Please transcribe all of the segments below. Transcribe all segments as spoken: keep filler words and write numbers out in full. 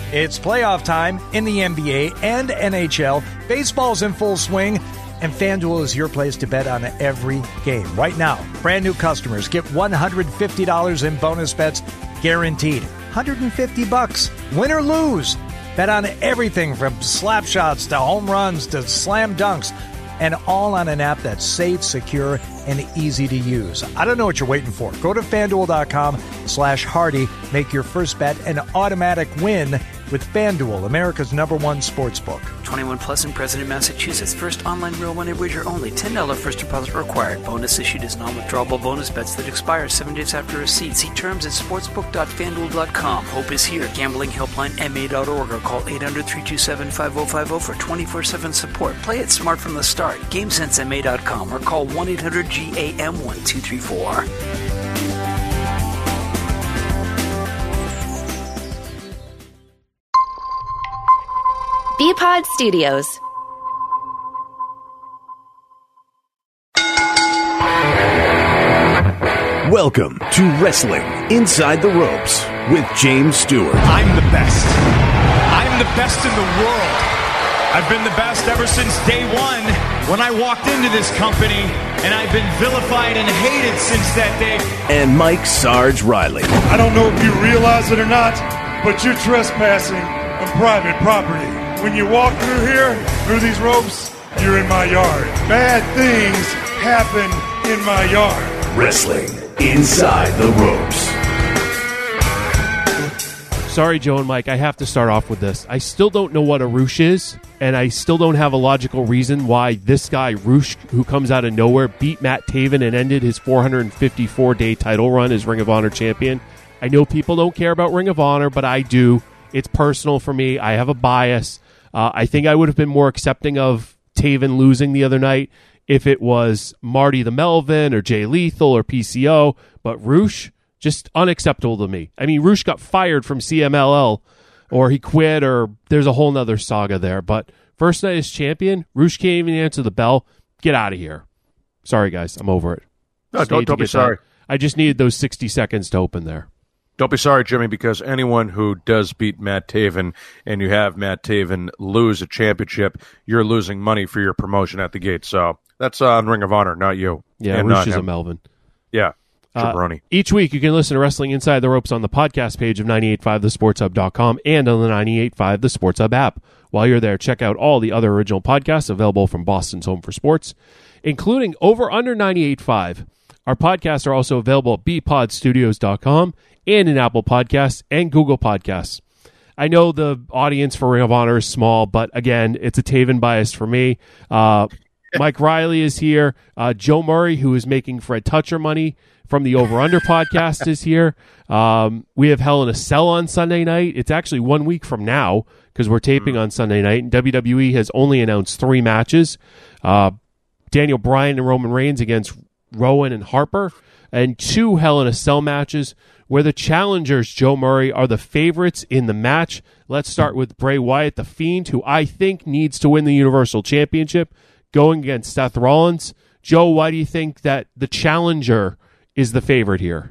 It's playoff time in the N B A and N H L. Baseball's in full swing, and FanDuel is your place to bet on every game. Right now, brand new customers get one hundred fifty dollars in bonus bets guaranteed. one hundred fifty bucks, win or lose. Bet on everything from slap shots to home runs to slam dunks, and all on an app that's safe, secure, and easy to use. I don't know what you're waiting for. Go to FanDuel.com slash Hardy. Make your first bet an automatic win with FanDuel, America's number one sports book. twenty-one plus and present in Massachusetts. First online real money wager only. ten dollars first deposit required. Bonus issued as non-withdrawable bonus bets that expire seven days after receipt. See terms at sportsbook dot fan duel dot com. Hope is here. Gambling helpline M A dot org or call eight hundred, three two seven, five oh five oh for twenty-four seven support. Play it smart from the start. game sense M A dot com or call one eight hundred G A M one two three four. B-Pod Studios. Welcome to Wrestling Inside the Ropes with James Stewart. I'm the best. I'm the best in the world. I've been the best ever since day one when I walked into this company, and I've been vilified and hated since that day. And Mike Sarge Riley. I don't know if you realize it or not, but you're trespassing on private property. When you walk through here, through these ropes, you're in my yard. Bad things happen in my yard. Wrestling Inside the Ropes. Sorry, Joe and Mike, I have to start off with this. I still don't know what a Roosh is, and I still don't have a logical reason why this guy, Roosh, who comes out of nowhere, beat Matt Taven and ended his four hundred fifty-four day title run as Ring of Honor champion. I know people don't care about Ring of Honor, but I do. It's personal for me. I have a bias. Uh, I think I would have been more accepting of Taven losing the other night if it was Marty the Melvin or Jay Lethal or P C O, but Roosh, just unacceptable to me. I mean, Roosh got fired from C M L L, or he quit, or there's a whole nother saga there. But first night as champion, Roosh can't even answer the bell. Get out of here. Sorry, guys. I'm over it. No, don't, don't be sorry. That. I just needed those sixty seconds to open there. Don't be sorry, Jimmy, because anyone who does beat Matt Taven and you have Matt Taven lose a championship, you're losing money for your promotion at the gate. So that's on Ring of Honor, not you. Yeah, Roosh is a Melvin. Yeah, jabroni. Uh, each week you can listen to Wrestling Inside the Ropes on the podcast page of ninety-eight point five the sports hub dot com and on the ninety-eight point five The Sports Hub app. While you're there, check out all the other original podcasts available from Boston's Home for Sports, including Over Under ninety-eight point five. Our podcasts are also available at b pod studios dot com and in Apple Podcasts and Google Podcasts. I know the audience for Ring of Honor is small, but again, it's a Taven bias for me. Uh, Mike Riley is here. Uh, Joe Murray, who is making Fred Toucher money from the Over Under podcast, is here. Um, we have Hell in a Cell on Sunday night. It's actually one week from now because we're taping on Sunday night, and W W E has only announced three matches. Uh, Daniel Bryan and Roman Reigns against Rowan and Harper, and two Hell in a Cell matches where the challengers, Joe Murray, are the favorites in the match. Let's start with Bray Wyatt, the Fiend, who I think needs to win the Universal Championship, going against Seth Rollins. Joe, why do you think that the challenger is the favorite here?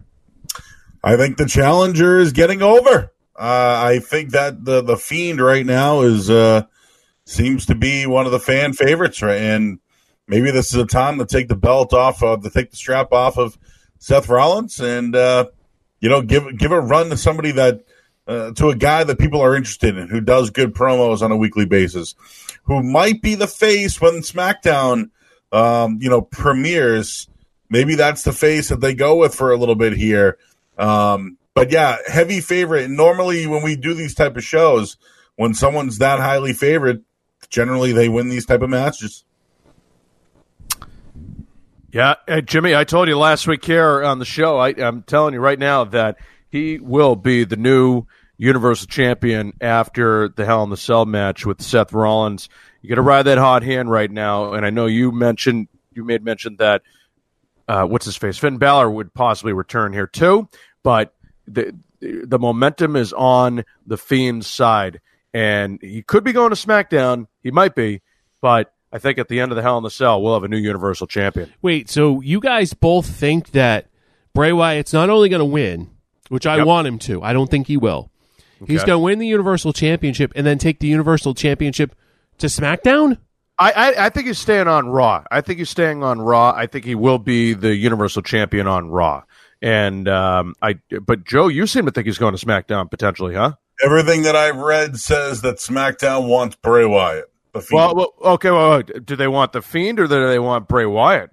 I think the challenger is getting over. Uh, I think that the, the Fiend right now is uh, seems to be one of the fan favorites, right? And maybe this is a time to take the belt off, uh, to take the strap off of Seth Rollins and, uh, you know, give give a run to somebody that, uh, to a guy that people are interested in, who does good promos on a weekly basis, who might be the face when SmackDown, um, you know, premieres. Maybe that's the face that they go with for a little bit here. Um, but yeah, heavy favorite. And normally when we do these type of shows, when someone's that highly favored, generally they win these type of matches. Yeah, hey, Jimmy, I told you last week here on the show, I, I'm telling you right now that he will be the new Universal Champion after the Hell in the Cell match with Seth Rollins. You got to ride that hot hand right now, and I know you mentioned, you made mention that, uh, what's his face, Finn Balor would possibly return here too, but the the momentum is on the Fiend's side, and he could be going to SmackDown. He might be, but I think at the end of the Hell in the Cell, we'll have a new Universal Champion. Wait, so you guys both think that Bray Wyatt's not only going to win, which I yep. want him to, I don't think he will. Okay. He's going to win the Universal Championship and then take the Universal Championship to SmackDown? I, I, I think he's staying on Raw. I think he's staying on Raw. I think he will be the Universal Champion on Raw. And um, I, but Joe, you seem to think he's going to SmackDown potentially, huh? Everything that I've read says that SmackDown wants Bray Wyatt. The Fiend. Well, well, okay. Well, do they want the Fiend or do they want Bray Wyatt?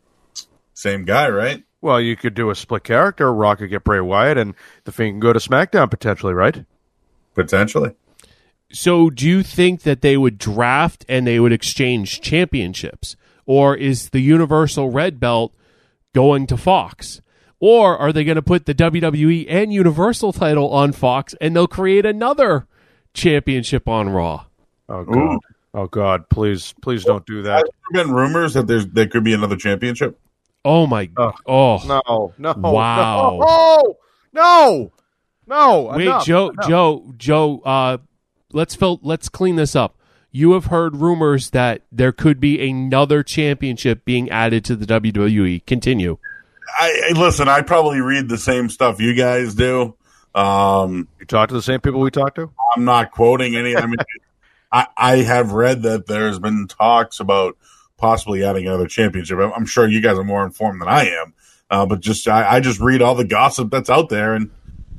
Same guy, right? Well, you could do a split character. Raw could get Bray Wyatt, and the Fiend can go to SmackDown potentially, right? Potentially. So do you think that they would draft and they would exchange championships? Or is the Universal Red Belt going to Fox? Or are they going to put the W W E and Universal title on Fox and they'll create another championship on Raw? Oh, God. Ooh. Oh, God. Please, please don't do that. Has there been rumors that there's there could be another championship? Oh, my. Oh. Oh. No, no. Wow. No. No. No. Wait, enough, Joe, enough. Joe, Joe, uh, let's fill, let's clean this up. You have heard rumors that there could be another championship being added to the W W E. Continue. I, I listen. I probably read the same stuff you guys do. Um, you talk to the same people we talk to. I'm not quoting any. I mean, I, I have read that there's been talks about possibly adding another championship. I'm, I'm sure you guys are more informed than I am, uh, but just I, I just read all the gossip that's out there. And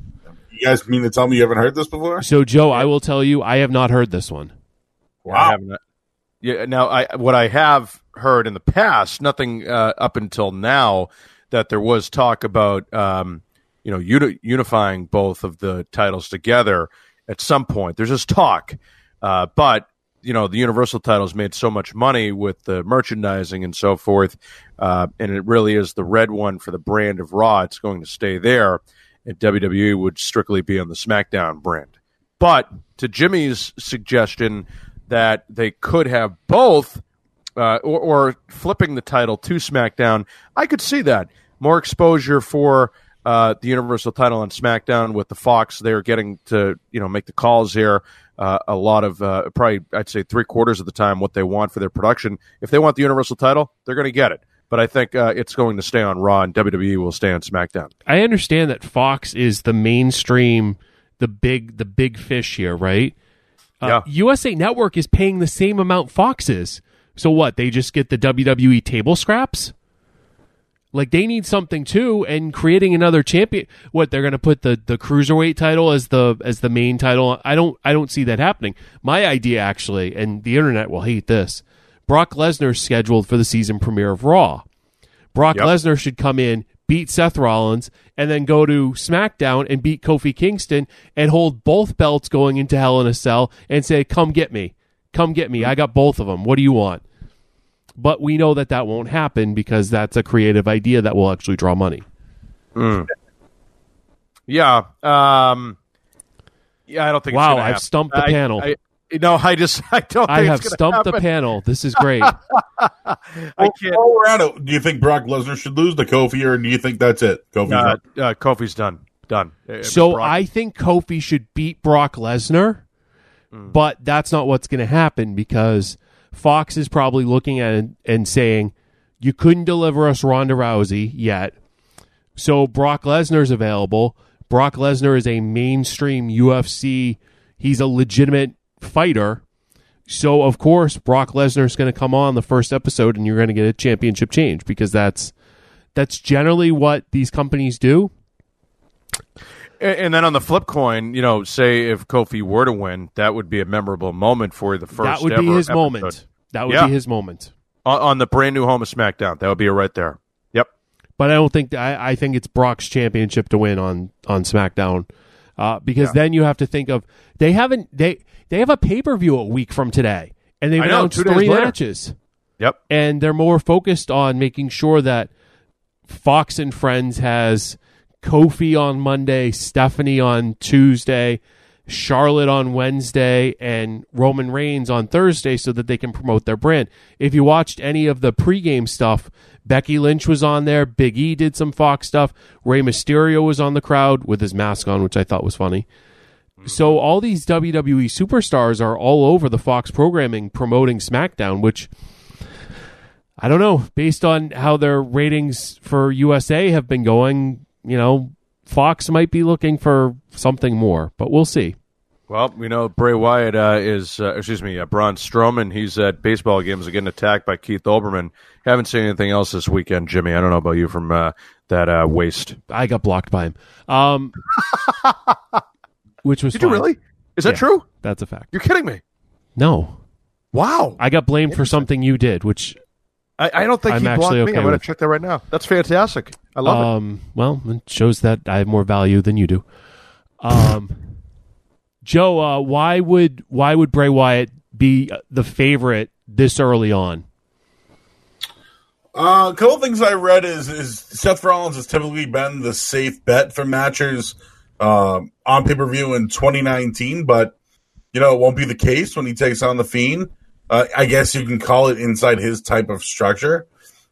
you guys mean to tell me you haven't heard this before? So, Joe, I will tell you, I have not heard this one. Wow. I haven't, yeah. Now, I what I have heard in the past, nothing uh, up until now, that there was talk about, um, you know, uni- unifying both of the titles together at some point. There's just talk, uh, but you know, the Universal title's made so much money with the merchandising and so forth, uh, and it really is the red one for the brand of Raw. It's going to stay there, and W W E would strictly be on the SmackDown brand. But to Jimmy's suggestion that they could have both, uh, or, or flipping the title to SmackDown, I could see that. More exposure for uh, the Universal title on SmackDown with the Fox. They're getting to, you know, make the calls here. Uh, a lot of, uh, probably, I'd say three quarters of the time what they want for their production. If they want the Universal title, they're going to get it. But I think uh, it's going to stay on Raw, and W W E will stay on SmackDown. I understand that Fox is the mainstream, the big, the big fish here, right? Uh, yeah. U S A Network is paying the same amount Fox is. So what? They just get the W W E table scraps? Like, they need something too, and creating another champion. What, they're going to put the, the cruiserweight title as the as the main title? I don't I don't see that happening. My idea, actually, and the internet will hate this, Brock Lesnar's scheduled for the season premiere of Raw. Brock Yep. Lesnar should come in, beat Seth Rollins, and then go to SmackDown and beat Kofi Kingston and hold both belts going into Hell in a Cell and say, come get me. Come get me. I got both of them. What do you want? But we know that that won't happen because that's a creative idea that will actually draw money. Mm. Yeah. Um, yeah, I don't think Wow, it's gonna I've happen. stumped the I, panel. I, no, I just, I don't think I have it's gonna stumped happen. the panel. This is great. I Well, can't. while we're at it, do you think Brock Lesnar should lose to Kofi, or do you think that's it? Kofi's Uh, out? uh, Kofi's done. Done. Uh, So Brock- I think Kofi should beat Brock Lesnar, but that's not what's going to happen because Fox is probably looking at it and saying, you couldn't deliver us Ronda Rousey yet, so Brock Lesnar's available. Brock Lesnar is a mainstream U F C. He's a legitimate fighter. So, of course, Brock Lesnar's going to come on the first episode and you're going to get a championship change because that's that's generally what these companies do. And and then on the flip coin, you know, say if Kofi were to win, that would be a memorable moment for the first. That would ever be his episode. moment. That would Yeah. be his moment. on, on the brand new home of SmackDown. That would be right there. Yep. But I don't think I, I think it's Brock's championship to win on on SmackDown, uh, because Yeah. then you have to think of they haven't they they have a pay per view a week from today, and they've I know, announced two days three later. matches, Yep. and they're more focused on making sure that Fox and Friends has Kofi on Monday, Stephanie on Tuesday, Charlotte on Wednesday, and Roman Reigns on Thursday so that they can promote their brand. If you watched any of the pregame stuff, Becky Lynch was on there, Big E did some Fox stuff, Rey Mysterio was on the crowd with his mask on, which I thought was funny. So all these W W E superstars are all over the Fox programming promoting SmackDown, which I don't know, based on how their ratings for U S A have been going, you know, Fox might be looking for something more, but we'll see. Well, we know Bray Wyatt uh, is, uh, excuse me, uh, Braun Strowman. He's at baseball games getting attacked by Keith Olbermann. Haven't seen anything else this weekend, Jimmy. I don't know about you from uh, that uh, waste. I got blocked by him. Um, which was Did fine. you really? Is that Yeah, true? That's a fact. You're kidding me. No. Wow. I got blamed for something you did, which I, I don't think I'm he blocked actually me. okay I'm going with. to check that right now. That's fantastic. I love it. um, well, it shows that I have more value than you do. Um, Joe, uh, why would why would Bray Wyatt be the favorite this early on? Uh, a couple things I read is is Seth Rollins has typically been the safe bet for matches um, on pay per view in twenty nineteen, but you know it won't be the case when he takes on the Fiend. Uh, I guess you can call it inside his type of structure,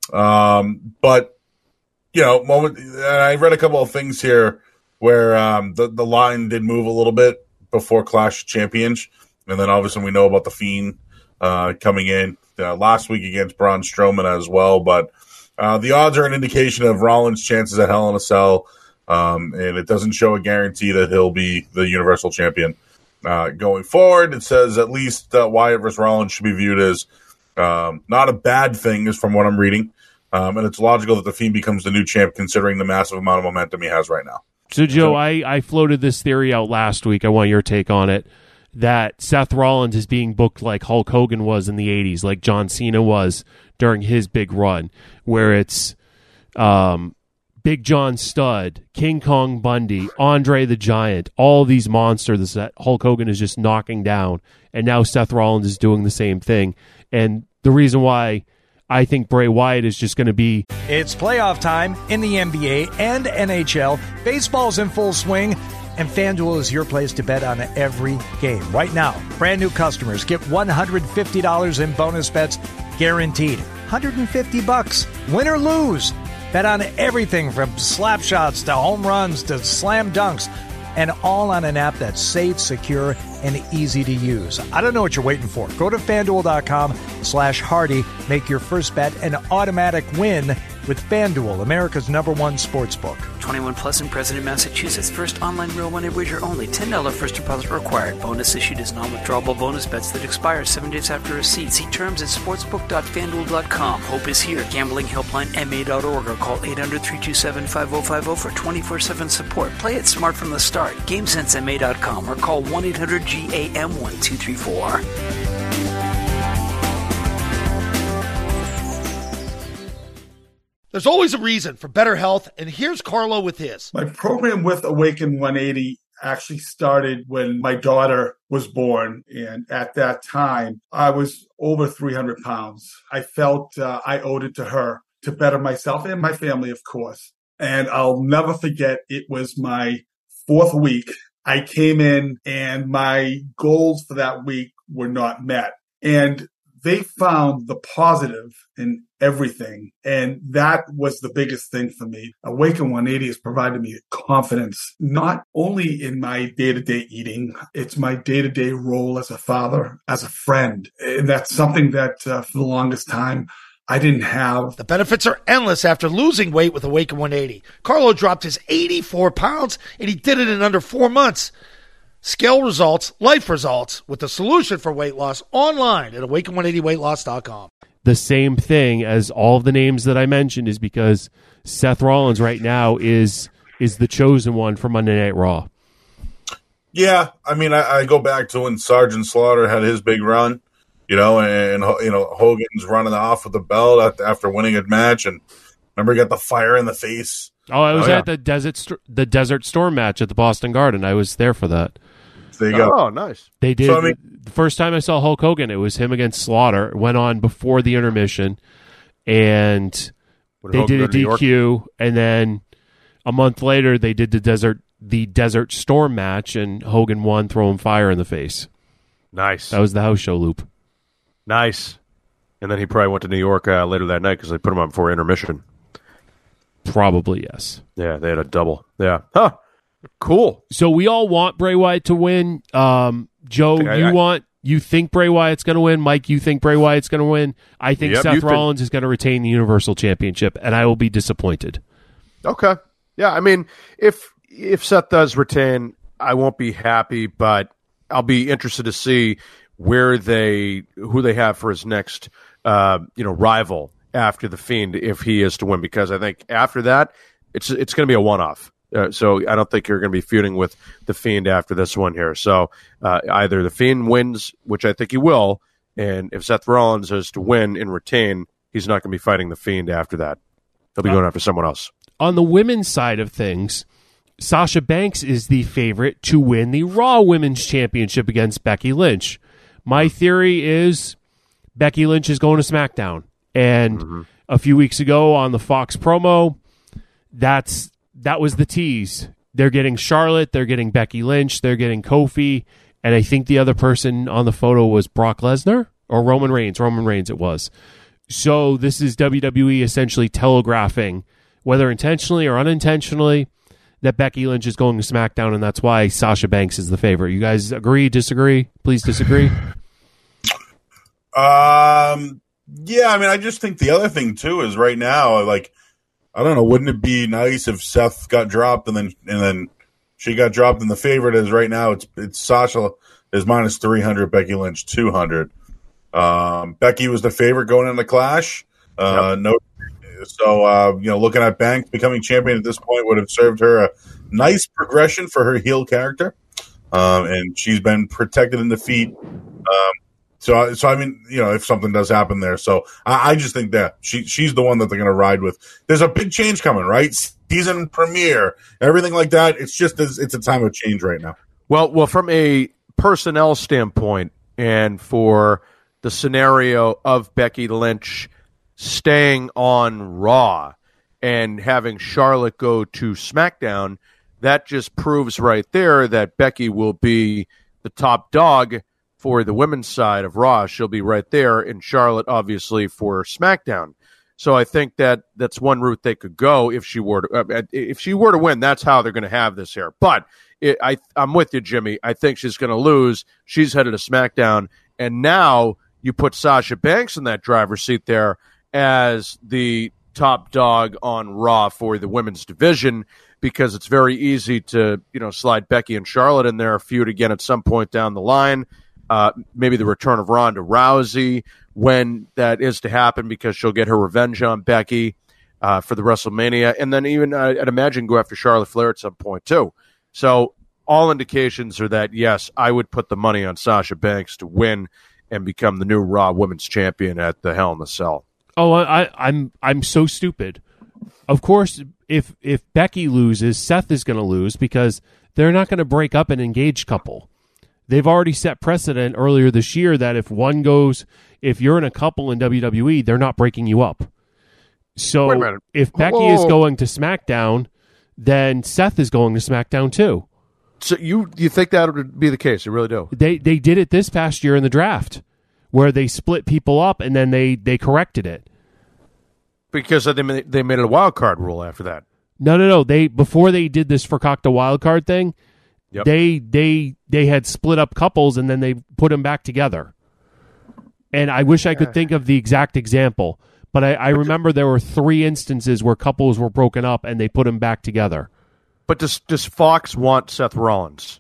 um, but you know, moment. I read a couple of things here where um, the the line did move a little bit before Clash of Champions, and then obviously we know about the Fiend uh, coming in uh, last week against Braun Strowman as well. But uh, the odds are an indication of Rollins' chances at Hell in a Cell, um, and it doesn't show a guarantee that he'll be the Universal Champion uh, going forward. It says at least uh, Wyatt versus Rollins should be viewed as um, not a bad thing, is from what I'm reading, um, and it's logical that the Fiend becomes the new champ considering the massive amount of momentum he has right now. So, Joe, I, I floated this theory out last week. I want your take on it. That Seth Rollins is being booked like Hulk Hogan was in the eighties, like John Cena was during his big run, where it's um, Big John Studd, King Kong Bundy, Andre the Giant, all these monsters that Hulk Hogan is just knocking down, and now Seth Rollins is doing the same thing. And the reason why I think Bray Wyatt is just going to be... It's playoff time in the N B A and N H L. Baseball's in full swing, and FanDuel is your place to bet on every game. Right now, brand new customers get one hundred fifty dollars in bonus bets guaranteed. one hundred fifty bucks, win or lose. Bet on everything from slap shots to home runs to slam dunks, and all on an app that's safe, secure, and easy to use. I don't know what you're waiting for. Go to FanDuel.com slash Hardy. Make your first bet an automatic win with FanDuel, America's number one sports book. twenty-one plus and present in Massachusetts. First online real money wager only. ten dollars first deposit required. Bonus issued as non-withdrawable bonus bets that expire seven days after receipt. See terms at sportsbook dot fanduel dot com. Hope is here. Gambling helpline M A dot org or call eight hundred, three two seven, five zero five zero for twenty-four seven support. Play it smart from the start. GameSense M A dot com or call one eight hundred G A M one two three four. There's always a reason for better health, and here's Carlo with his. My program with Awaken one eighty actually started when my daughter was born, and at that time, I was over three hundred pounds. I felt uh, I owed it to her to better myself and my family, of course. And I'll never forget, it was my fourth week. I came in, and my goals for that week were not met. And they found the positive in everything. And that was the biggest thing for me. Awaken one eighty has provided me confidence, not only in my day-to-day eating, it's my day-to-day role as a father, as a friend. And that's something that uh, for the longest time, I didn't have. The benefits are endless after losing weight with Awaken one eighty. Carlo dropped his eighty-four pounds, and he did it in under four months. Scale results, life results, with the solution for weight loss online at awaken one eighty weight loss dot com. The same thing as all of the names that I mentioned is because Seth Rollins right now is is the chosen one for Monday Night Raw. Yeah, I mean, I, I go back to when Sergeant Slaughter had his big run, you know, and, you know, Hogan's running off with the belt after winning a match, and remember he got the fire in the face. Oh, I was oh, yeah. at the Desert St- the Desert Storm match at the Boston Garden. I was there for that. There you go. Oh, nice. They did. So, I mean, the first time I saw Hulk Hogan, it was him against Slaughter. It went on before the intermission, and When they Hogan did a go to New York? D Q, and then a month later they did the Desert the Desert Storm match, and Hogan won, throwing fire in the face. Nice. That was the house show loop. Nice. And then he probably went to New York uh, later that night because they put him on before intermission. Probably, yes. Yeah, they had a double. Yeah. Huh. Cool. So we all want Bray Wyatt to win. Um, Joe, I- you I- want you think Bray Wyatt's going to win. Mike, you think Bray Wyatt's going to win. I think Yep, Seth you think- Rollins is going to retain the Universal Championship, and I will be disappointed. Okay. Yeah, I mean, if if Seth does retain, I won't be happy, but I'll be interested to see where they who they have for his next uh, you know rival after the Fiend if he is to win, because I think after that it's it's going to be a one-off. Uh, so I don't think you're going to be feuding with the Fiend after this one here. So uh, either the Fiend wins, which I think he will, and if Seth Rollins is to win and retain, he's not going to be fighting the Fiend after that. He'll be going after someone else. On the women's side of things, Sasha Banks is the favorite to win the Raw Women's Championship against Becky Lynch. My theory is Becky Lynch is going to SmackDown. And mm-hmm. a few weeks ago on the Fox promo, that's that was the tease. They're getting Charlotte, they're getting Becky Lynch, they're getting Kofi, and I think the other person on the photo was Brock Lesnar or Roman Reigns. Roman Reigns it was. So this is W W E essentially telegraphing, whether intentionally or unintentionally, that Becky Lynch is going to SmackDown, and that's why Sasha Banks is the favorite. You guys agree, disagree? Please disagree. Um, yeah, I mean, I just think the other thing, too, is right now, like, I don't know, wouldn't it be nice if Seth got dropped and then and then she got dropped, and the favorite is right now, it's it's Sasha is minus three hundred, Becky Lynch two hundred. Um, Becky was the favorite going into Clash. Uh, yep. No, so uh, you know, looking at Banks becoming champion at this point would have served her a nice progression for her heel character, um, and she's been protected in defeat. Um, so, so I mean, you know, if something does happen there, so I, I just think that she she's the one that they're going to ride with. There's a big change coming, right? Season premiere, everything like that. It's just it's a time of change right now. Well, well, from a personnel standpoint, and for the scenario of Becky Lynch staying on Raw and having Charlotte go to SmackDown, that just proves right there that Becky will be the top dog for the women's side of Raw. She'll be right there, and Charlotte, obviously, for SmackDown. So I think that that's one route they could go if she were to, uh, if she were to win. That's how they're going to have this here. But it, I, I'm with you, Jimmy. I think she's going to lose. She's headed to SmackDown, and now you put Sasha Banks in that driver's seat there as the top dog on Raw for the women's division, because it's very easy to, you know, slide Becky and Charlotte in there, feud again at some point down the line. Uh, maybe the return of Ronda Rousey when that is to happen, because she'll get her revenge on Becky uh, for the WrestleMania, and then even uh, I'd imagine go after Charlotte Flair at some point too. So all indications are that yes, I would put the money on Sasha Banks to win and become the new Raw Women's Champion at the Hell in the Cell. Oh, I, I'm I'm so stupid. Of course, if if Becky loses, Seth is going to lose, because they're not going to break up an engaged couple. They've already set precedent earlier this year that if one goes, if you're in a couple in W W E, they're not breaking you up. So if Becky Whoa. is going to SmackDown, then Seth is going to SmackDown too. So you you think that would be the case? You really do? They they did it this past year in the draft, where they split people up and then they, they corrected it. Because they made, they made it a wild card rule after that. No, no, no. They before they did this Fakakta wild card thing, yep. they they they had split up couples and then they put them back together. And I wish I could think of the exact example, but I, I remember there were three instances where couples were broken up and they put them back together. But does does Fox want Seth Rollins?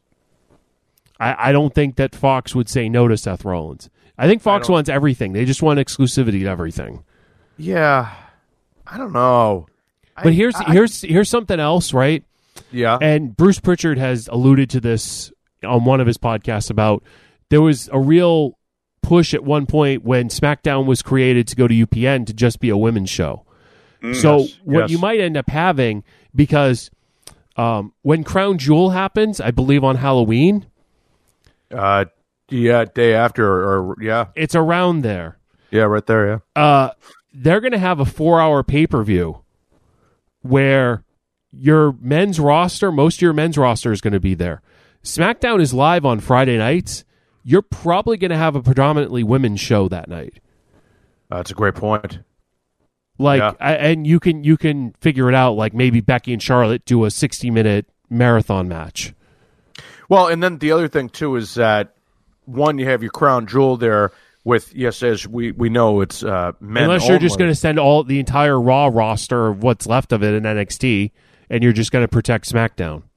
I, I don't think that Fox would say no to Seth Rollins. I think Fox I wants everything. They just want exclusivity to everything. Yeah, I don't know. But I, here's I, here's here's something else, right? Yeah. And Bruce Pritchard has alluded to this on one of his podcasts about there was a real push at one point when SmackDown was created to go to U P N to just be a women's show. Mm, so yes, what yes. you might end up having, because um, when Crown Jewel happens, I believe on Halloween. Uh, yeah, day after, or, or yeah. It's around there. Yeah, right there, yeah. Uh, they're going to have a four-hour pay-per-view where your men's roster, most of your men's roster is going to be there. SmackDown is live on Friday nights. You're probably going to have a predominantly women's show that night. That's a great point. Like, yeah. I, and you can you can figure it out. Like maybe Becky and Charlotte do a sixty minute marathon match. Well, and then the other thing too is that one, you have your Crown Jewel there with yes, as we, we know it's uh, men. Unless you're only. just going to send all the entire Raw roster of what's left of it in N X T, and you're just going to protect SmackDown.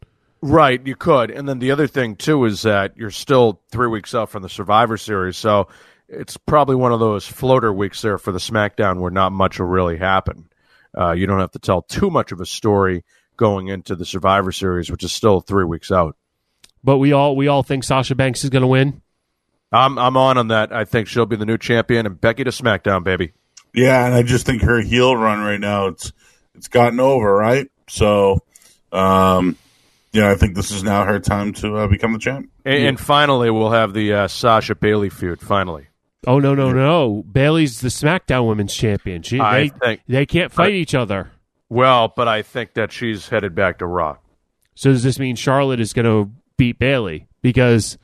Right, you could. And then the other thing, too, is that you're still three weeks out from the Survivor Series, so it's probably one of those floater weeks there for the SmackDown where not much will really happen. Uh, you don't have to tell too much of a story going into the Survivor Series, which is still three weeks out. But we all we all think Sasha Banks is going to win? I'm I'm on on that. I think she'll be the new champion, and Becky to SmackDown, baby. Yeah, and I just think her heel run right now, it's it's gotten over, right? So, um, yeah, I think this is now her time to uh, become the champ. And, yeah. and finally, we'll have the uh, Sasha Bailey feud, finally. Oh, no, no, no. Bailey's the SmackDown Women's Champion. She, I they, think, they can't fight I, each other. Well, but I think that she's headed back to Raw. So does this mean Charlotte is going to beat Bailey? Because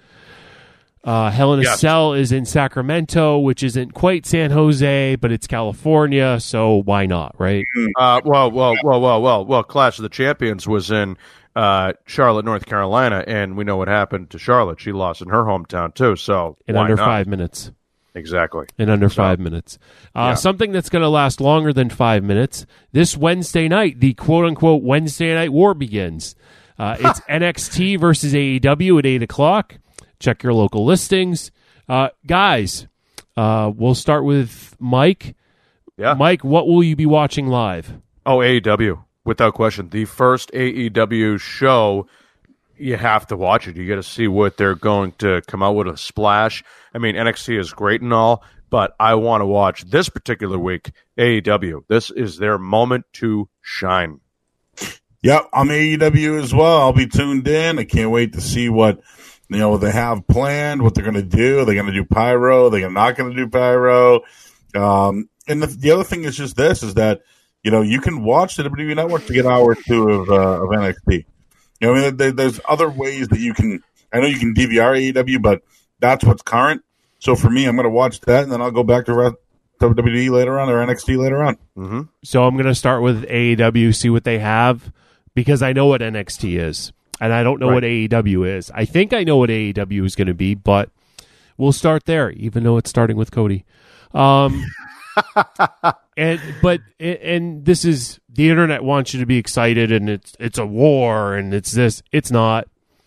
uh, Hell in a yes. Cell is in Sacramento, which isn't quite San Jose, but it's California, so why not, right? Uh, well, well, well, well, well, well, Clash of the Champions was in uh, Charlotte, North Carolina, and we know what happened to Charlotte. She lost in her hometown, too, so In why under not? five minutes. Exactly. In under so, five minutes. Uh, yeah. Something that's going to last longer than five minutes. This Wednesday night, the quote-unquote Wednesday night war begins. Uh, it's N X T versus A E W at eight o'clock. Check your local listings. Uh, guys, uh, we'll start with Mike. Yeah. Mike, what will you be watching live? Oh, A E W, without question. The first A E W show, you have to watch it. You got to see what they're going to come out with a splash. I mean, N X T is great and all, but I want to watch this particular week, A E W. This is their moment to shine. Yep, I'm A E W as well. I'll be tuned in. I can't wait to see what you know they have planned, what they're going to do. Are they going to do pyro? Are they not going to do pyro? Um, and the, the other thing is just this, is that, you know, you can watch the W W E Network to get hour two of, uh, of N X T. You know, I mean, there, there's other ways that you can, I know you can D V R A E W, but that's what's current. So for me, I'm going to watch that, and then I'll go back to W W E later on, or N X T later on. Mm-hmm. So I'm going to start with A E W, see what they have, because I know what N X T is, and I don't know right. what A E W is. I think I know what A E W is going to be, but we'll start there, even though it's starting with Cody. Um, and but and this is, the internet wants you to be excited, and it's it's a war, and it's this. It's not.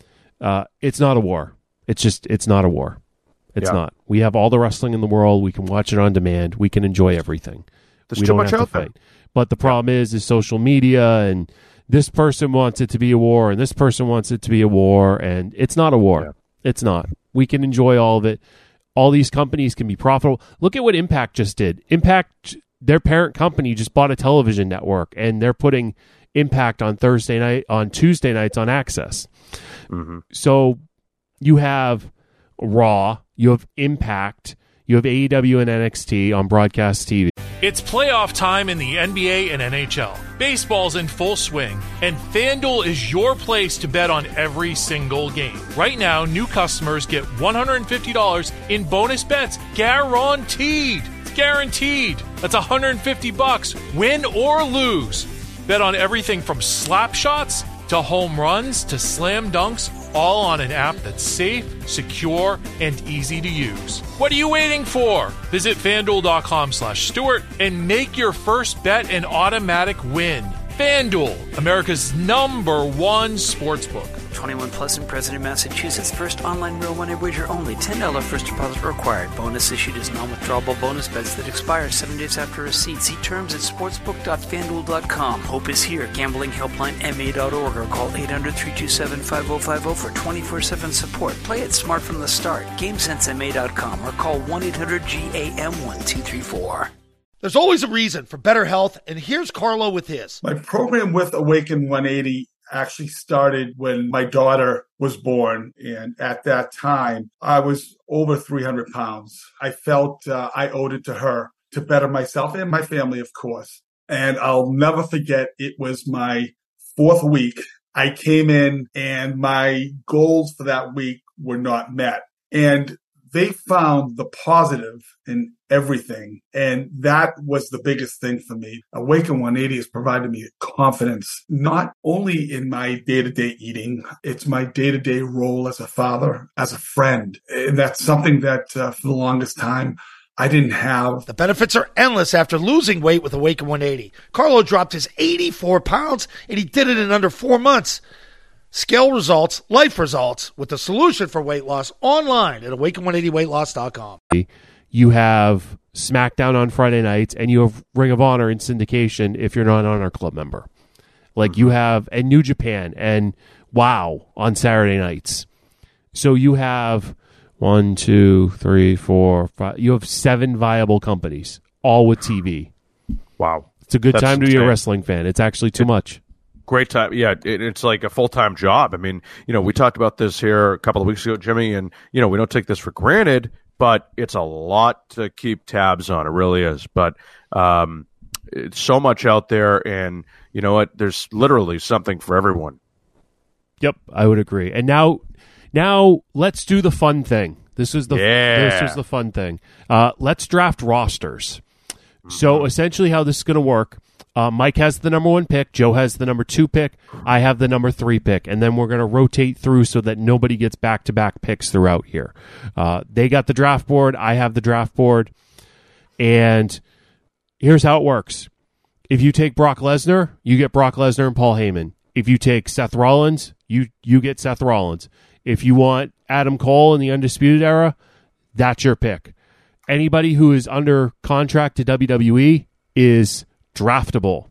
Uh, it's not a war. It's just it's not a war. It's yeah. not. We have all the wrestling in the world. We can watch it on demand. We can enjoy everything. There's we too don't much have out to there. fight. But the problem yeah. is, is social media, and this person wants it to be a war, and this person wants it to be a war, and it's not a war. Yeah. It's not. We can enjoy all of it. All these companies can be profitable. Look at what Impact just did. Impact, their parent company, just bought a television network, and they're putting Impact on Thursday night, on Tuesday nights on Access. Mm-hmm. So you have Raw, you have Impact, you have A E W and N X T on broadcast T V. It's playoff time in the N B A and N H L. Baseball's in full swing, and FanDuel is your place to bet on every single game. Right now, new customers get one hundred fifty dollars in bonus bets guaranteed. It's guaranteed. That's one hundred fifty bucks, win or lose. Bet on everything from slap shots to home runs to slam dunks, all on an app that's safe, secure, and easy to use. What are you waiting for? Visit FanDuel.com slash Stewart and make your first bet an automatic win. FanDuel, America's number one sportsbook. twenty-one plus and present in Massachusetts. First online real money wager only. ten dollars first deposit required. Bonus issued as non-withdrawable bonus bets that expire seven days after receipt. See terms at sportsbook dot fanduel dot com. Hope is here. Gambling helpline M A dot org or call eight hundred, three two seven, five oh five oh for twenty-four seven support. Play it smart from the start. game sense M A dot com or call one eight hundred G A M one two three four. There's always a reason for better health, and here's Carlo with his. My program with Awaken one eighty actually started when my daughter was born. And at that time, I was over three hundred pounds. I felt uh, I owed it to her to better myself and my family, of course. And I'll never forget, it was my fourth week. I came in and my goals for that week were not met. And they found the positive in everything. And that was the biggest thing for me. Awaken one eighty has provided me confidence, not only in my day-to-day eating, it's my day-to-day role as a father, as a friend. And that's something that uh, for the longest time, I didn't have. The benefits are endless after losing weight with Awaken one eighty. Carlo dropped his eighty-four pounds, and he did it in under four months. Scale results, life results, with the solution for weight loss online at awaken one eighty weight loss dot com. You have SmackDown on Friday nights, and you have Ring of Honor in syndication if you're not an Honor Club member. Like you have and New Japan and WoW on Saturday nights. So you have one, two, three, four, five. You have seven viable companies, all with T V. Wow. It's a good That's time to insane. be a wrestling fan. It's actually too much. Great time. Yeah, it, it's like a full-time job. I mean, you know, we talked about this here a couple of weeks ago, Jimmy, and, you know, we don't take this for granted, but it's a lot to keep tabs on. It really is. But um, it's so much out there, and you know what? There's literally something for everyone. Yep, I would agree. And now, now let's do the fun thing. This is the Yeah. this is the fun thing. Uh, let's draft rosters. So essentially, how this is going to work. Uh, Mike has the number one pick. Joe has the number two pick. I have the number three pick. And then we're going to rotate through so that nobody gets back-to-back picks throughout here. Uh, they got the draft board. I have the draft board. And here's how it works. If you take Brock Lesnar, you get Brock Lesnar and Paul Heyman. If you take Seth Rollins, you, you get Seth Rollins. If you want Adam Cole in the Undisputed Era, that's your pick. Anybody who is under contract to W W E is draftable.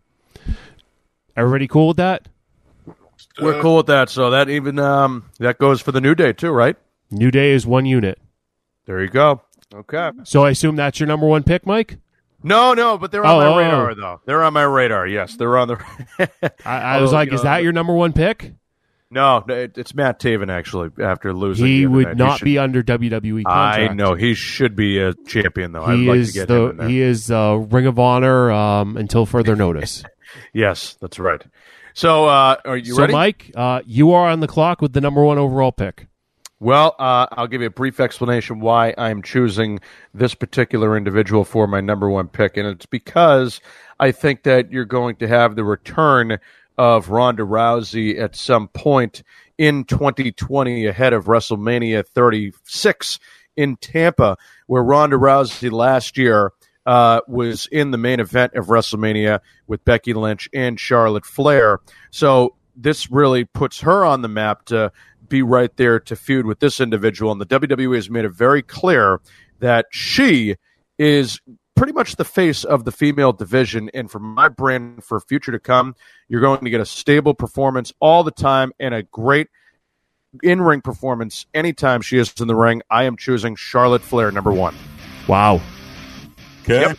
Everybody cool with that? We're cool with that. So that even um, that goes for the New Day too, right? New Day is one unit. There you go. Okay. So I assume that's your number one pick, Mike? No, no, but they're on Oh, my oh. radar though. They're on my radar. Yes, they're on the. I, I was Oh, like, you is know, that your number one pick? No, it, it's Matt Taven actually. After losing, He the other would night. not should, be under W W E contract. I know he should be a champion though. I'd He like is to get the him in there. he is uh, Ring of Honor um, until further notice. Yes, that's right. So, uh, are you so, ready? Mike, uh, you are on the clock with the number one overall pick. Well, uh, I'll give you a brief explanation why I'm choosing this particular individual for my number one pick, and it's because I think that you're going to have the return of Ronda Rousey at some point in twenty twenty ahead of WrestleMania thirty-six in Tampa, where Ronda Rousey last year uh, was in the main event of WrestleMania with Becky Lynch and Charlotte Flair. So this really puts her on the map to be right there to feud with this individual. And the W W E has made it very clear that she is pretty much the face of the female division. And for my brand for future to come, you're going to get a stable performance all the time and a great in-ring performance anytime she is in the ring. I am choosing Charlotte Flair, number one. Wow. Okay. Yep.